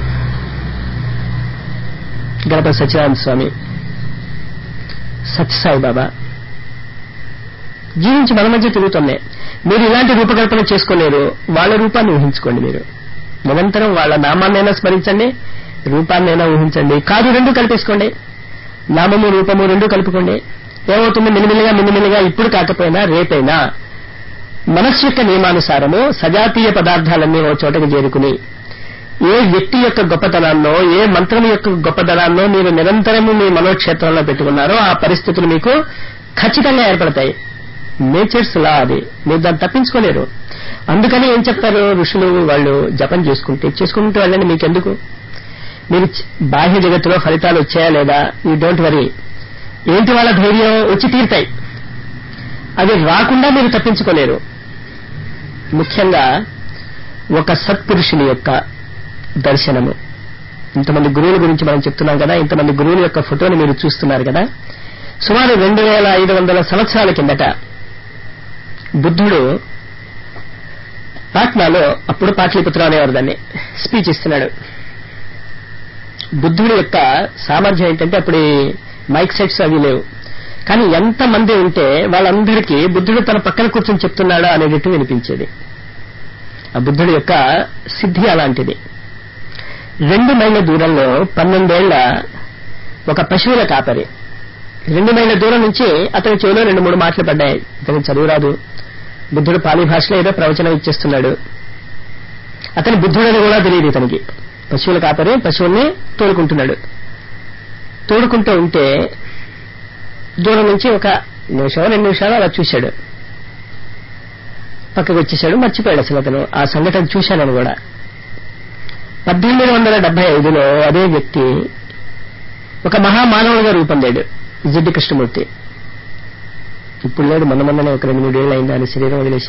గణపతి సత్యనారాయణ స్వామి, సత్యసాయి బాబా జీవించి మన మధ్య తిరుగుతున్నాయి. మీరు ఇలాంటి రూపకల్పన చేసుకోలేరు, వాళ్ళ రూపాన్ని ఊహించుకోండి. మీరు నిరంతరం వాళ్ళ నామాన్నైనా స్మరించండి, రూపాన్నైనా ఊహించండి. కాదు రెండు కలిపేసుకోండి, నామము రూపము రెండు కలుపుకోండి. ఏమవుతుంది? మినిమిలిగా మినిమిలిగా ఇప్పుడు కాకపోయినా రేపైనా మనస్సు యొక్క నియమానుసారము సజాతీయ పదార్థాలన్నీ ఓ చోటకి చేరుకుని ఏ వ్యక్తి యొక్క గొప్పతనాన్నో ఏ మంత్రం యొక్క గొప్పతనాన్నో మీరు నిరంతరము మీ మనోక్షేత్రంలో పెట్టుకున్నారో ఆ పరిస్థితులు మీకు ఖచ్చితంగా ఏర్పడతాయి. నేచర్స్ లా అది, మీరు దాన్ని తప్పించుకోలేరు. అందుకని ఏం చెప్తారు ఋషులు, వాళ్ళు జపం చేసుకుంటే చేసుకుంటూ వెళ్ళండి, మీకెందుకు? మీరు బాహ్య జగత్తులో ఫలితాలు వచ్చాయా లేదా, యూ డోంట్ వరీ. ఏంటి వాళ్ళ ధైర్యం? వచ్చి తీరుతాయి. అది రాకుండా మీరు తప్పించుకోలేరు. ముఖ్యంగా ఒక సత్పురుషుని యొక్క దర్శనము. ఇంతమంది గురువుల గురించి మనం చెప్తున్నాం కదా, ఇంతమంది గురువుల యొక్క ఫోటోని మీరు చూస్తున్నారు కదా. సుమారు రెండు వేల ఐదు వందల సంవత్సరాల కిందట బుద్ధుడు పాట్నాలో, అప్పుడు పాట్లీపుత్ర అనేవారు దాన్ని, స్పీచ్ ఇస్తున్నాడు. బుద్ధుడి యొక్క సామర్థ్యం ఏంటంటే అప్పుడు మైక్ సెట్స్ అవి లేవు, కానీ ఎంతమంది ఉంటే వాళ్ళందరికీ బుద్ధుడు తన పక్కన కూర్చొని చెప్తున్నాడా అనేటట్టు వినిపించేది. ఆ బుద్ధుడి యొక్క సిద్ధి అలాంటిది. రెండు మైళ్ళ దూరంలో పన్నెండేళ్ల ఒక పశువుల కాపరి, రెండు మైళ్ళ దూరం నుంచి అతని చెవిలో రెండు మూడు మాటలు పడ్డాయి. అతనికి చదువు రాదు, బుద్ధుడు పాలీ భాషలో ఏదో ప్రవచనం ఇచ్చేస్తున్నాడు. అతని బుద్ధుడని కూడా తెలియదు ఇతనికి. పశువుల కాపరి పశువుల్ని తోడుకుంటున్నాడు. తోడుకుంటూ ఉంటే దూరం నుంచి ఒక నిమిషం రెండు నిమిషాలు అలా చూశాడు, పక్కకు వచ్చేశాడు, మర్చిపోయాడు అసలు అతను ఆ సంఘటన చూశానని కూడా. పద్దెనిమిది వందల డెబ్బై ఐదులో అదే వ్యక్తి ఒక మహామానవుడిగా రూపొందాడు, జిడ్డు కృష్ణమూర్తి. ఇప్పుడు లేడు, మొన్న మొన్ననే ఒక రెండు మూడేళ్లు అయింది ఆయన శరీరం వదిలేసి.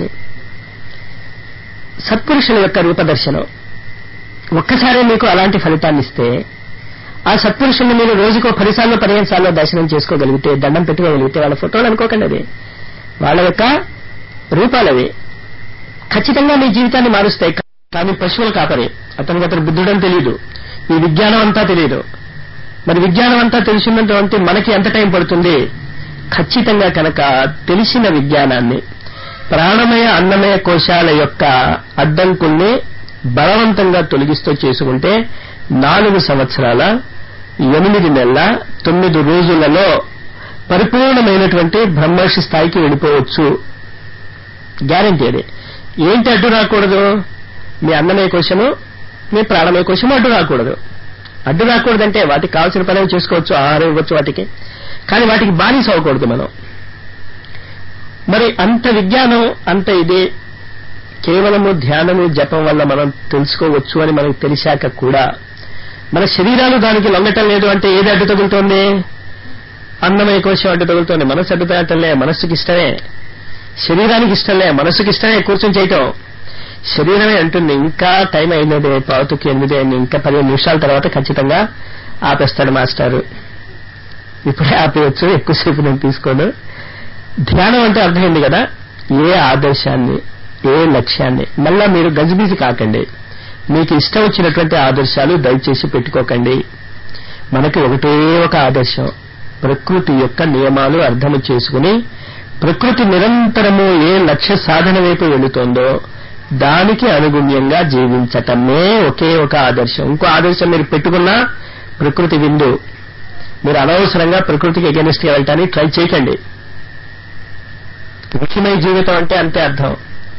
సత్పురుషుల యొక్క రూపదర్శనం ఒక్కసారి మీకు అలాంటి ఫలితాన్ని ఇస్తే, ఆ సత్పురుషుల్ని మీరు రోజుకో పదిసార్లు పదిహేను సార్లు దర్శనం చేసుకోగలిగితే, దండం పెట్టుకోగలిగితే, వాళ్ళ ఫోటోలు అనుకోకండి, అది వాళ్ళ యొక్క రూపాలవి ఖచ్చితంగా మీ జీవితాన్ని మారుస్తాయి. కానీ పశువుల కాపరి, అతనికి అతను బుద్ధుడని తెలియదు, ఈ విజ్ఞానం అంతా తెలియదు. మరి విజ్ఞానం అంతా తెలిసినటువంటి మనకి ఎంత టైం పడుతుంది? ఖచ్చితంగా కనుక తెలిసిన విజ్ఞానాన్ని, ప్రాణమయ అన్నమయ కోశాల యొక్క అడ్డంకుల్ని బలవంతంగా తొలగిస్తూ చేసుకుంటే నాలుగు సంవత్సరాల ఎనిమిది నెలల తొమ్మిది రోజులలో పరిపూర్ణమైనటువంటి బ్రహ్మర్షి స్థాయికి వెళ్ళిపోవచ్చు. గ్యారంటీ అది. ఏంటి అడ్డు రాకూడదు? మీ అన్నమయ కోశము, మీ ప్రాణమయ కోశము అడ్డు రాకూడదు. అడ్డు రాకూడదంటే వాటికి కావాల్సిన పనులు చేసుకోవచ్చు, ఆహారం ఇవ్వచ్చు వాటికి, కానీ వాటికి బానిస అవ్వకూడదు మనం. మరి అంత విజ్ఞానం, అంత ఇదే కేవలము ధ్యానము జపం వల్ల మనం తెలుసుకోవచ్చు అని మనకు తెలిసాక కూడా మన శరీరాలు దానికి లొంగటం లేదు అంటే ఏది అడ్డు తగులుతోంది? అన్నమయ కోశం అడ్డు తగులుతోంది. మనస్సు అడ్డు తగలటంలే, మనస్సుకి ఇష్టమే. శరీరానికి ఇష్టంలే, మనస్సుకి ఇష్టమే కూర్చొని చేయటం. శరీరమే అంటుంది ఇంకా టైం అయినదే, పావుతుకి ఎనిమిది అయింది, ఇంకా పదిహేను నిమిషాల తర్వాత ఖచ్చితంగా ఆపేస్తాడు మాస్టారు, ఇప్పుడే ఆపేయచ్చు, ఎక్కువసేపు నేను తీసుకోను. ధ్యానం అంటే అర్థమైంది కదా. ఏ ఆదర్శాన్ని, ఏ లక్ష్యాన్ని, మళ్ళా మీరు గజిబిజి కాకండి. మీకు ఇష్టం వచ్చినటువంటి ఆదర్శాలు దయచేసి పెట్టుకోకండి. మనకి ఒకటే ఒక ఆదర్శం, ప్రకృతి యొక్క నియమాలు అర్థము చేసుకుని ప్రకృతి నిరంతరము ఏ లక్ష్య సాధన వైపు వెళుతోందో దానికి అనుగుణ్యంగా జీవించటమే ఒకే ఒక ఆదర్శం. ఇంకో ఆదర్శం మీరు పెట్టుకున్నా ప్రకృతి విందు. మీరు అనవసరంగా ప్రకృతికి ఎగెనిస్ట్ గా వెళ్ళటానికి ట్రై చేయకండి. ముఖ్యమైన జీవితం అంటే అంతే అర్థం.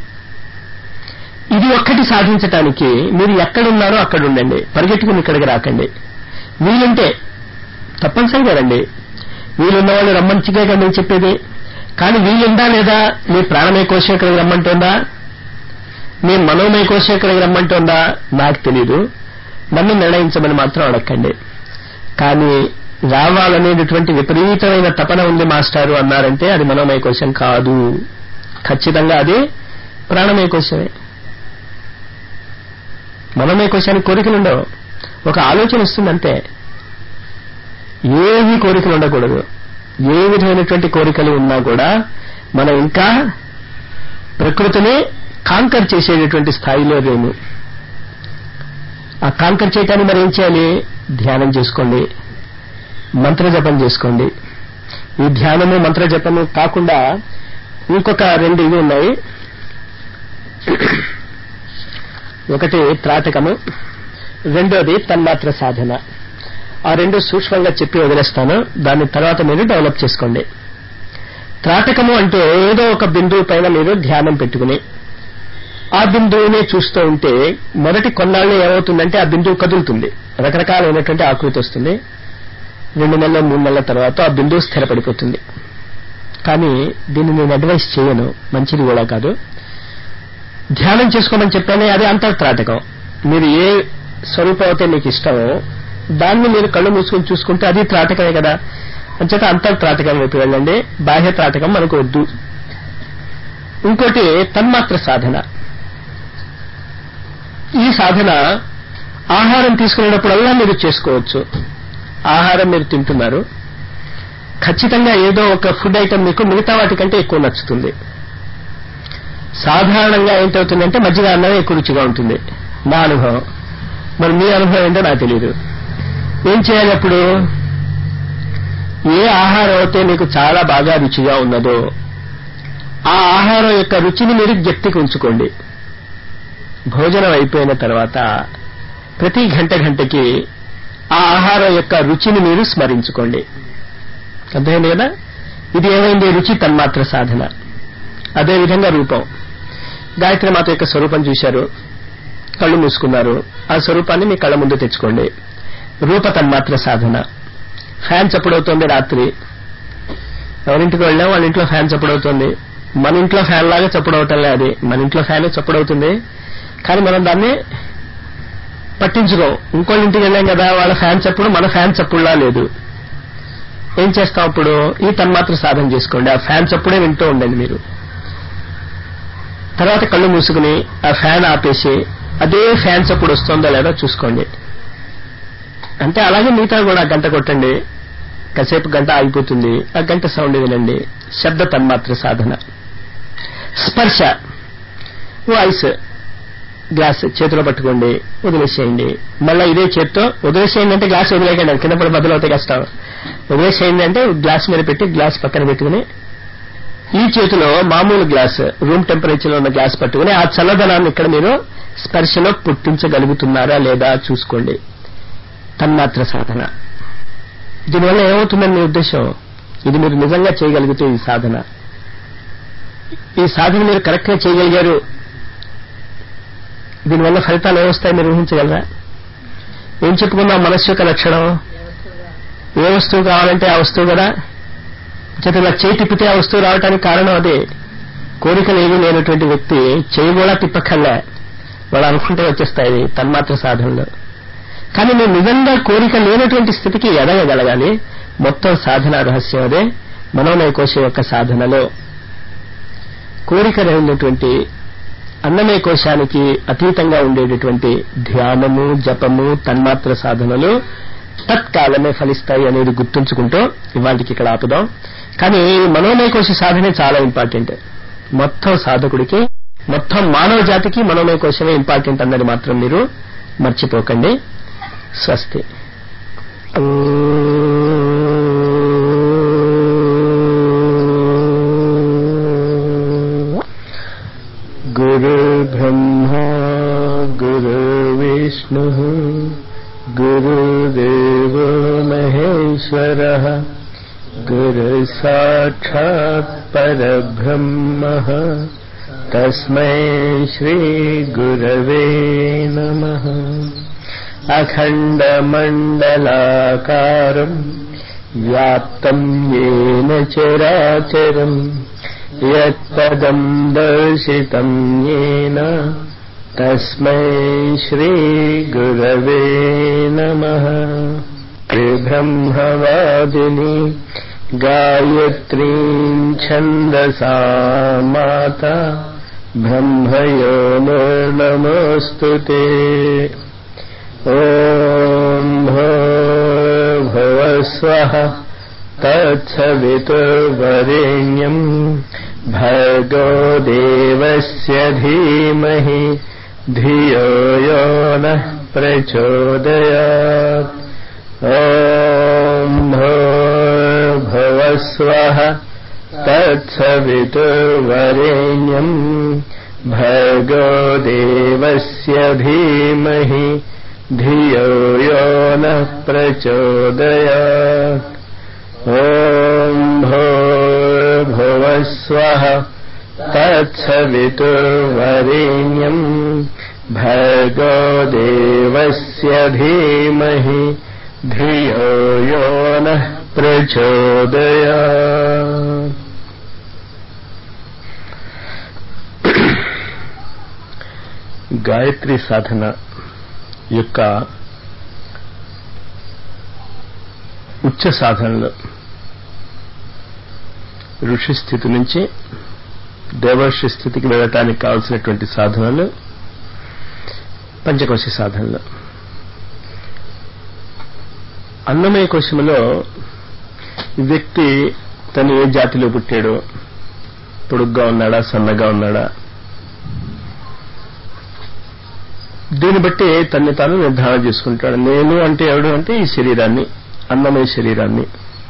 ఇది ఒక్కటి సాధించటానికి మీరు ఎక్కడున్నారో అక్కడ ఉండండి, పరిగెట్టుకుని ఇక్కడికి రాకండి. వీలుంటే తప్పనిసరిగా రండి, వీలున్న వాళ్ళు రమ్మంచిగా నేను చెప్పేది. కానీ వీలుందా లేదా, మీ ప్రాణమయ కోశం ఇక్కడికి రమ్మంటుందా, మీ మనోమయ కోశం ఇక్కడికి రమ్మంటుందా నాకు తెలీదు. నన్ను నిర్ణయించమని మాత్రం అడగండి. కానీ రావాలనేటటువంటి విపరీతమైన తపన ఉంది మాస్టారు అన్నారంటే అది మనోమయ కోశం కాదు, ఖచ్చితంగా అది ప్రాణమయ కోశమే. మనోమయ కోశానికి కోరికలు ఉండవు, ఒక ఆలోచన వస్తుందంటే. ఏవి కోరికలు ఉండకూడదు. ఏ విధమైనటువంటి కోరికలు ఉన్నా కూడా మనం ఇంకా ప్రకృతిని కాంకర్ చేసేటటువంటి స్థాయిలో లేము. ఆ కాంకర్ చేయటానికి మరి ఏం చేయాలి? ధ్యానం చేసుకోండి, మంత్రజపం చేసుకోండి. ఈ ధ్యానము మంత్రజపము కాకుండా ఇంకొక రెండు ఇవి ఉన్నాయి. ఒకటి త్రాటకము, రెండోది తన్మాత్ర సాధన. ఆ రెండు సూక్ష్మంగా చెప్పి వదిలేస్తాను, దాని తర్వాత మీరు డెవలప్ చేసుకోండి. త్రాటకము అంటే ఏదో ఒక బిందువు పైన మీరు ధ్యానం పెట్టుకుని ఆ బిందువునే చూస్తూ ఉంటే మొదటి కొన్నాళ్ళు ఏమవుతుందంటే ఆ బిందువు కదులుతుంది, రకరకాలైనటువంటి ఆకృతి వస్తుంది. రెండు నెలల మూడు నెలల తర్వాత ఆ బిందువు స్థిరపడిపోతుంది. కానీ దీన్ని నేను అడ్వైస్ చేయను, మంచిది కూడా కాదు. ధ్యానం చేసుకోమని చెప్పానే అది అంతర్త్రాటకం. మీరు ఏ స్వరూపం అయితే మీకు ఇష్టమో దాన్ని మీరు కళ్ళు మూసుకొని చూసుకుంటే అది త్రాటకమే కదా. అంచేత అంతర్త్రాటకం వైపు వెళ్ళండి, బాహ్య త్రాటకం మనకు వద్దు. ఇంకోటి తన్మాత్ర సాధన. ఈ సాధన ఆహారం తీసుకునేటప్పుడల్లా మీరు చేసుకోవచ్చు. ఆహారం మీరు తింటున్నారు, ఖచ్చితంగా ఏదో ఒక ఫుడ్ ఐటమ్ మీకు మిగతా వాటికంటే ఎక్కువ నచ్చుతుంది. సాధారణంగా ఏంటవుతుందంటే మజ్జిగ అన్నమే ఎక్కువ రుచిగా ఉంటుంది, నా అనుభవం. మరి మీ అనుభవం ఏంటో నాకు తెలియదు. ఏం చేయాలి అప్పుడు? ఏ ఆహారం అయితే మీకు చాలా బాగా రుచిగా ఉన్నదో ఆ ఆహారం యొక్క రుచిని మీరు జ్ఞప్తికి ఉంచుకోండి. భోజనం అయిపోయిన తర్వాత ప్రతి గంట గంటకి ఆ ఆహారం యొక్క రుచిని మీరు స్మరించుకోండి. అర్థమైంది కదా? ఇది ఏమైంది? రుచి తన్మాత్ర సాధన. అదేవిధంగా రూపం. గాయత్రి మాత యొక్క స్వరూపం చూశారు, కళ్ళు మూసుకున్నారు, ఆ స్వరూపాన్ని మీ కళ్ళ ముందు తెచ్చుకోండి. రూప తన్మాత్ర సాధన. ఫ్యాన్ చప్పుడవుతోంది రాత్రి, ఎవరింటికి వెళ్ళాం వాళ్ళ ఇంట్లో ఫ్యాన్ చప్పుడవుతోంది. మన ఇంట్లో ఫ్యాన్ లాగా చప్పుడవటంలే, అది మన ఇంట్లో ఫ్యాన్ చప్పుడవుతుంది, కానీ మనం దాన్ని పట్టించుకోం. ఇంకోళ్ళ ఇంటికి వెళ్ళాం కదా, వాళ్ళ ఫ్యాన్ చప్పుడు మన ఫ్యాన్ చప్పుడులా లేదు. ఏం చేస్తాం అప్పుడు? ఈ తన్మాత్ర సాధన చేసుకోండి, ఆ ఫ్యాన్ చప్పుడే వింటూ ఉండండి మీరు. తర్వాత కళ్ళు మూసుకుని ఆ ఫ్యాన్ ఆపేసి అదే ఫ్యాన్ చప్పుడు వస్తుందో లేదో చూసుకోండి. అంటే అలాగే మిగతా కూడా గంట కొట్టండి, కాసేపు గంట ఆగిపోతుంది, ఆ గంట సౌండ్ వినండి. శబ్ద తన్మాత్ర సాధన. స్పర్శ. వాయిస్. గ్లాస్ చేతిలో పట్టుకోండి, వదిలేసేయండి. మళ్ళీ ఇదే చేత్తో వదిలేసేయండి అంటే గ్లాస్ వదిలేకండి, కింద పడి బదులవుతాయి కష్టం. వదిలేసేయండి అంటే గ్లాస్ మీద పెట్టి గ్లాస్ పక్కన పెట్టుకుని ఈ చేతిలో మామూలు గ్లాస్, రూమ్ టెంపరేచర్ లో ఉన్న గ్లాస్ పట్టుకుని ఆ చల్లదనాన్ని ఇక్కడ మీరు స్పర్శలో పుట్టించగలుగుతున్నారా లేదా చూసుకోండి. తన్మాత్ర సాధన. దీనివల్ల ఏమవుతుందని మీ ఉద్దేశం? ఇది మీరు నిజంగా చేయగలిగితే ఈ సాధన ఈ సాధన మీరు కరెక్ట్ గా చేయగలిగారు, దీనివల్ల ఫలితాలు ఏమొస్తాయి మీరు ఊహించగలరా? ఏం చెప్పుకున్నాం? మనస్సు యొక్క లక్షణం. ఏ వస్తువు కావాలంటే ఆ వస్తువు కదా. చేత ఇలా చేయి తిప్పితే ఆ వస్తువు రావడానికి కారణం అదే. కోరికలు ఏమీ లేనటువంటి వ్యక్తి చేయి కూడా తిప్పక్కర్లే, వాడు అనుకుంటే వచ్చేస్తాయి తన్మాత్ర సాధనలో. కానీ మీరు నిజంగా కోరిక లేనటువంటి స్థితికి ఎదగగలగాలి. మొత్తం సాధన రహస్యం అదే. మనోమయ కోశం యొక్క సాధనలో కోరిక లేనటువంటి అన్నమయ కోశానికి అతీతంగా ఉండేటటువంటి ధ్యానము, జపము, తన్మాత్ర సాధనలు తత్కాలమే ఫలిస్తాయి అనేది గుర్తుంచుకుంటూ ఇవాళకి ఇక్కడ ఆపుదాం. కానీ మనోమయ కోశ సాధనే చాలా ఇంపార్టెంట్. మొత్తం సాధకుడికి, మొత్తం మానవ జాతికి మనోమయ కోశమే ఇంపార్టెంట్ అన్నది మాత్రం మీరు మర్చిపోకండి. స్వస్తి. గురు బ్రహ్మ परमेश्वरः गुरुः साक्षात् परब्रह्मः तस्मै श्रीगुरवे नमः। अखण्डमण्डलाकारम् व्याप्तं येन चराचरम् यत्पदं दर्शितं येन तस्मै श्रीगुरवे नमः। ब्रह्मवादिनी गायत्रीं छन्दसा माता ब्रह्मयोनिर्नमोऽस्तु ते। ॐ भूर्भुवस्वः तत्सवितुर्वरेण्यम् भर्गो देवस्य धीमहि धियो यो नः प्रचोदयात्। ॐ भूर्भुवस्वः तत्सवितुर्वरेण्यम् भर्गो देवस्य धीमहि धियो यो नः प्रचोदयात्। ॐ भूर्भुवस्वः तत्सवितुर्वरेण्यम् भर्गो देवस्य धीमहि धियो यो नः प्रचोदयात्। గాయత్రి సాధన యొక్క ఉచ్చ సాధనలు ఋషి స్థితి నుంచి దేవర్షి స్థితికి వెళ్ళటానికి కావలసినటువంటి సాధనలు పంచకోశ సాధనలు. అన్నమయ కోశములో వ్యక్తి తను ఏ జాతిలో పుట్టాడో, పొడుగ్గా ఉన్నాడా సన్నగా ఉన్నాడా, దీన్ని బట్టి తన్ని తాను నిర్ధారణ చేసుకుంటాడు. నేను అంటే ఎవడు అంటే ఈ శరీరాన్ని, అన్నమయ శరీరాన్ని.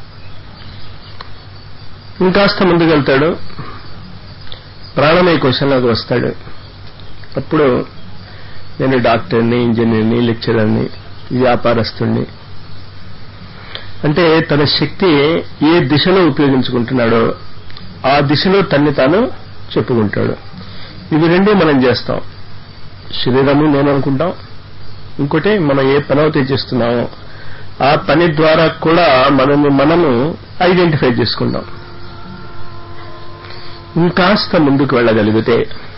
ఇంకాస్త ముందుకెళ్తాడు, ప్రాణమయ కోశంలోకి వస్తాడు. అప్పుడు నేను డాక్టర్ని, ఇంజనీర్ని, లెక్చరర్ని, వ్యాపారస్తుణ్ణి. అంటే తన శక్తి ఏ దిశలో ఉపయోగించుకుంటున్నాడో ఆ దిశలో తన్ని తాను చెప్పుకుంటాడు. ఇవి రెండే మనం చేస్తాం. శరీరము నేను అనుకుంటాం, ఇంకోటి మనం ఏ పనవుతే చేస్తున్నామో ఆ పని ద్వారా కూడా మనల్ని మనము ఐడెంటిఫై చేసుకుంటాం. ఇంకాస్త ముందుకు వెళ్ళగలిగితే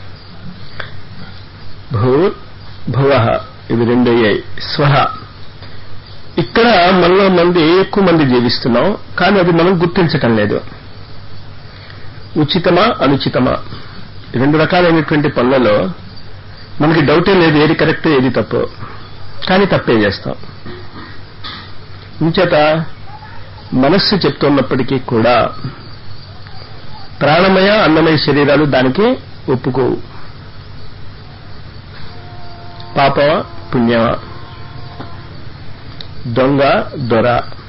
భూ భువ ఇవి రెండు అయ్యాయి. స్వహ ఇక్కడ మనలో మంది ఎక్కువ మంది జీవిస్తున్నాం, కానీ అది మనం గుర్తించటం లేదు. ఉచితమా అనుచితమా రెండు రకాలైనటువంటి పనులలో మనకి డౌటే లేదు, ఏది కరెక్ట్ ఏది తప్పు, కానీ తప్పే చేస్తాం. ఇంచేత మనస్సు చెప్తున్నప్పటికీ కూడా ప్రాణమయ అన్నమయ శరీరాలు దానికి ఒప్పుకోవు. పాపమా పుణ్యమా, దొంగ దొర,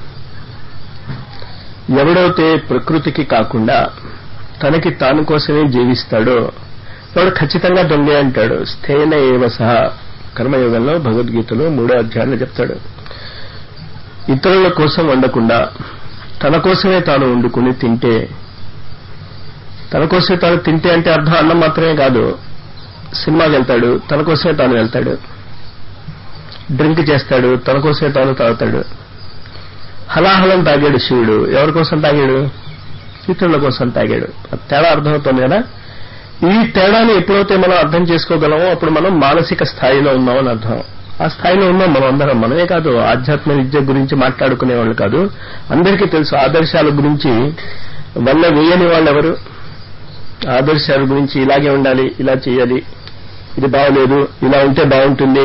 ఎవడైతే ప్రకృతికి కాకుండా తనకి తాను కోసమే జీవిస్తాడో వాడు ఖచ్చితంగా దొంగే అంటాడు. స్థేన ఏవ సహా కర్మయోగంలో భగవద్గీతలో మూడో అధ్యాయంలో చెప్తాడు. ఇతరుల కోసం వండకుండా తన కోసమే తాను వండుకుని తింటే, తన కోసమే తాను తింటే అంటే అర్థం అన్నం మాత్రమే కాదు. సినిమాకి వెళ్తాడు, తన కోసమే తాను వెళ్తాడు. డ్రింక్ చేస్తాడు, తన కోసమే తాను తాగుతాడు. హలాహలం తాగాడు శివుడు, ఎవరి కోసం తాగాడు? ఇతరుల కోసం తాగాడు. తేడా అర్థమవుతుంది కదా. ఈ తేడాని ఎప్పుడైతే మనం అర్థం చేసుకోగలమో అప్పుడు మనం మానసిక స్థాయిలో ఉన్నామని అర్థం. ఆ స్థాయిలో ఉన్నాం మనం అందరం. మనమే కాదు, ఆధ్యాత్మ విద్య గురించి మాట్లాడుకునే వాళ్ళు కాదు, అందరికీ తెలుసు. ఆదర్శాల గురించి వల్ల వేయని వాళ్ళు ఎవరు? ఆదర్శాల గురించి ఇలాగే ఉండాలి, ఇలా చేయాలి, ఇది బాగలేదు, ఇలా ఉంటే బాగుంటుంది,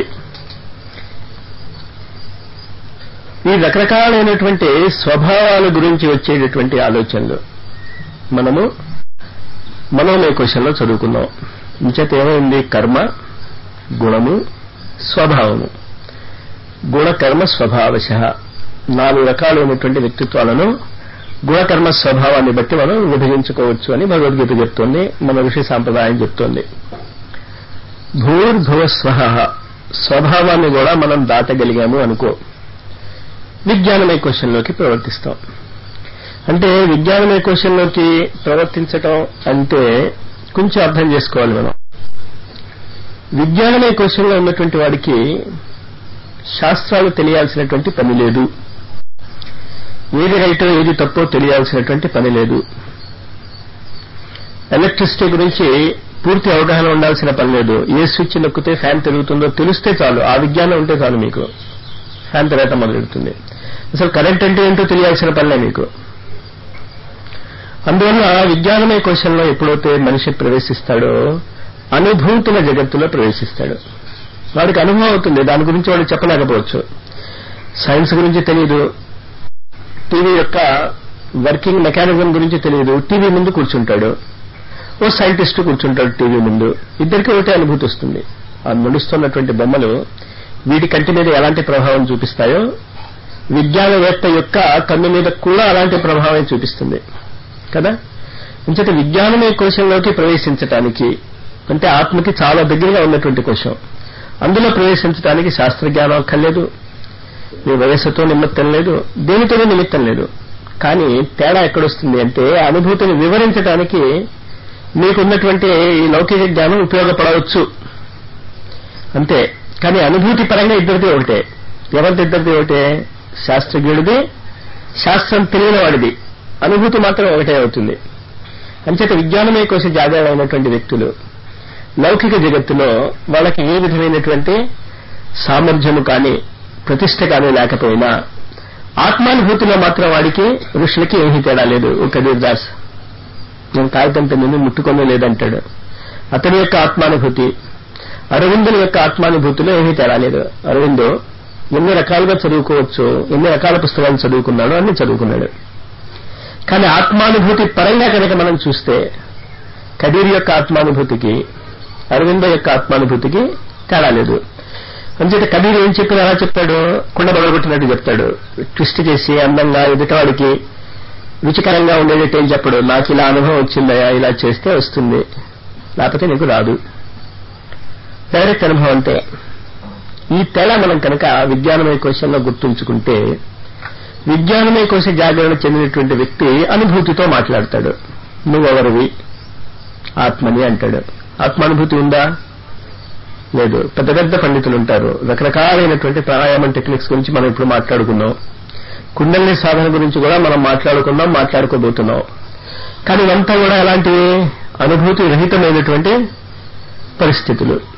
ఈ రకరకాలైనటువంటి స్వభావాల గురించి వచ్చేటటువంటి ఆలోచనలు మనము మనోమయ కోశంలో చదువుకున్నాం. ఇంచేత ఏమైంది? కర్మ, గుణము, స్వభావము. గుణకర్మ స్వభావశ నాలుగు రకాలైనటువంటి వ్యక్తిత్వాలను గుణకర్మ స్వభావాన్ని బట్టి మనం విభజించుకోవచ్చు అని భగవద్గీత చెప్తోంది, మన ఋషి సాంప్రదాయం చెప్తోంది. భూర్భువ స్వహ స్వభావాన్ని కూడా మనం దాటగలిగాము అనుకో. విజ్ఞానమయ కోశంలోకి ప్రవర్తిస్తాం. అంటే విజ్ఞానమయ కోశంలోకి ప్రవర్తించటం అంటే కొంచెం అర్థం చేసుకోవాలి మనం. విజ్ఞానమయ కోశంలో ఉన్నటువంటి వాడికి శాస్త్రాలు తెలియాల్సినటువంటి పని లేదు, ఏది రైటో ఏది తప్పో తెలియాల్సినటువంటి పని లేదు, ఎలక్ట్రిసిటీ గురించి పూర్తి అవగాహన ఉండాల్సిన పని లేదు. ఏ స్విచ్ నొక్కితే ఫ్యాన్ తిరుగుతుందో తెలిస్తే చాలు, ఆ విజ్ఞానం ఉంటే చాలు మీకు ఫ్యాన్ తిరగటం మొదలెడుతుంది. అసలు కరెంట్ అంటే ఏంటో తెలియాల్సిన పనిలే మీకు. అందువల్ల విజ్ఞానమయ కోశంలో ఎప్పుడైతే మనిషి ప్రవేశిస్తాడో అనుభూతుల జగత్తులో ప్రవేశిస్తాడు. వాడికి అనుభవం అవుతుంది, దాని గురించి వాడు చెప్పలేకపోవచ్చు. సైన్స్ గురించి తెలియదు, టీవీ యొక్క వర్కింగ్ మెకానిజం గురించి తెలియదు, టీవీ ముందు కూర్చుంటాడు, ఓ సైంటిస్టు కూర్చుంటాడు టీవీ ముందు, ఇద్దరికీ ఒకటే అనుభూతి వస్తుంది. ఆ నడుస్తున్నటువంటి బొమ్మలు వీడి కంటి మీద ఎలాంటి ప్రభావం చూపిస్తాయో విజ్ఞానవేత్త యొక్క కన్ను మీద కూడా అలాంటి ప్రభావం చూపిస్తుంది కదా. ఇంచేత విజ్ఞానమయ కోశంలోకి ప్రవేశించటానికి అంటే ఆత్మకి చాలా దగ్గరగా ఉన్నటువంటి కోశం, అందులో ప్రవేశించడానికి శాస్త్రజ్ఞానం అక్కర్లేదు, మీ వయస్సుతో నిమిత్తం లేదు, దేనితోనూ నిమిత్తం లేదు. కానీ తేడా ఎక్కడొస్తుంది అంటే అనుభూతిని వివరించడానికి మీకున్నటువంటి ఈ లౌకిక జ్ఞానం ఉపయోగపడవచ్చు అంతే. కానీ అనుభూతి పరంగా ఇద్దరిది ఒకటే. ఎవరిది ఇద్దరిది ఒకటే? శాస్త్రజ్ఞుడిది, శాస్త్రం తెలియని వాడిది. అనుభూతి మాత్రం ఒకటే అవుతుంది. అంచేత విజ్ఞానమయ కోశ జాగ్రత్తమైనటువంటి వ్యక్తులు లౌకిక జగత్తులో వాళ్ళకి ఏ విధమైనటువంటి సామర్థ్యము కానీ ప్రతిష్ట కానీ లేకపోయినా ఆత్మానుభూతిలో మాత్రం వాడికి ఋషులకి ఏమీ తేడా లేదు. ఓ కబీర్ దాస్ నేను కాగితంతో నిన్ను ముట్టుకొనే లేదంటాడు. అతని యొక్క ఆత్మానుభూతి అరవిందుని యొక్క ఆత్మానుభూతిలో ఏమీ తేడా లేదు. అరవిందో ఎన్ని రకాలుగా చదువుకోవచ్చు, ఎన్ని రకాల పుస్తకాలు చదువుకున్నాడో అన్ని చదువుకున్నాడు. కానీ ఆత్మానుభూతి పరంగా కనుక మనం చూస్తే కబీర్ యొక్క ఆత్మానుభూతికి అరవిందో యొక్క ఆత్మానుభూతికి తేడా లేదు. అంచేత కబీర్ ఏం చెప్పినా అలా చెప్తాడు, కుండ బగలగొట్టినట్టు చెప్తాడు. ట్విస్ట్ చేసి అందంగా ఎదుటివాడికి రుచికరంగా ఉండేటట్టు ఏం చెప్పడు. నాకు ఇలా అనుభవం వచ్చిందయా, ఇలా చేస్తే వస్తుంది, లేకపోతే నీకు రాదు. డైరెక్ట్ అనుభవం అంటే ఈ తేడా మనం కనుక విజ్ఞానమయ కోశంలో గుర్తుంచుకుంటే విజ్ఞానమయ కోశ జాగరణ చెందినటువంటి వ్యక్తి అనుభూతితో మాట్లాడతాడు. నువ్వెవరివి? ఆత్మని అంటాడు. ఆత్మానుభూతి ఉందా? లేదు. పెద్ద పెద్ద పండితులు ఉంటారు, రకరకాలైనటువంటి ప్రాణాయామం టెక్నిక్స్ గురించి మనం ఇప్పుడు మాట్లాడుకున్నాం, కుండలిని సాధన గురించి కూడా మనం మాట్లాడుకున్నాం, మాట్లాడుకోబోతున్నాం. కానీ ఇవంతా కూడా ఎలాంటివి? అనుభూతి రహితమైనటువంటి పరిస్థితులు.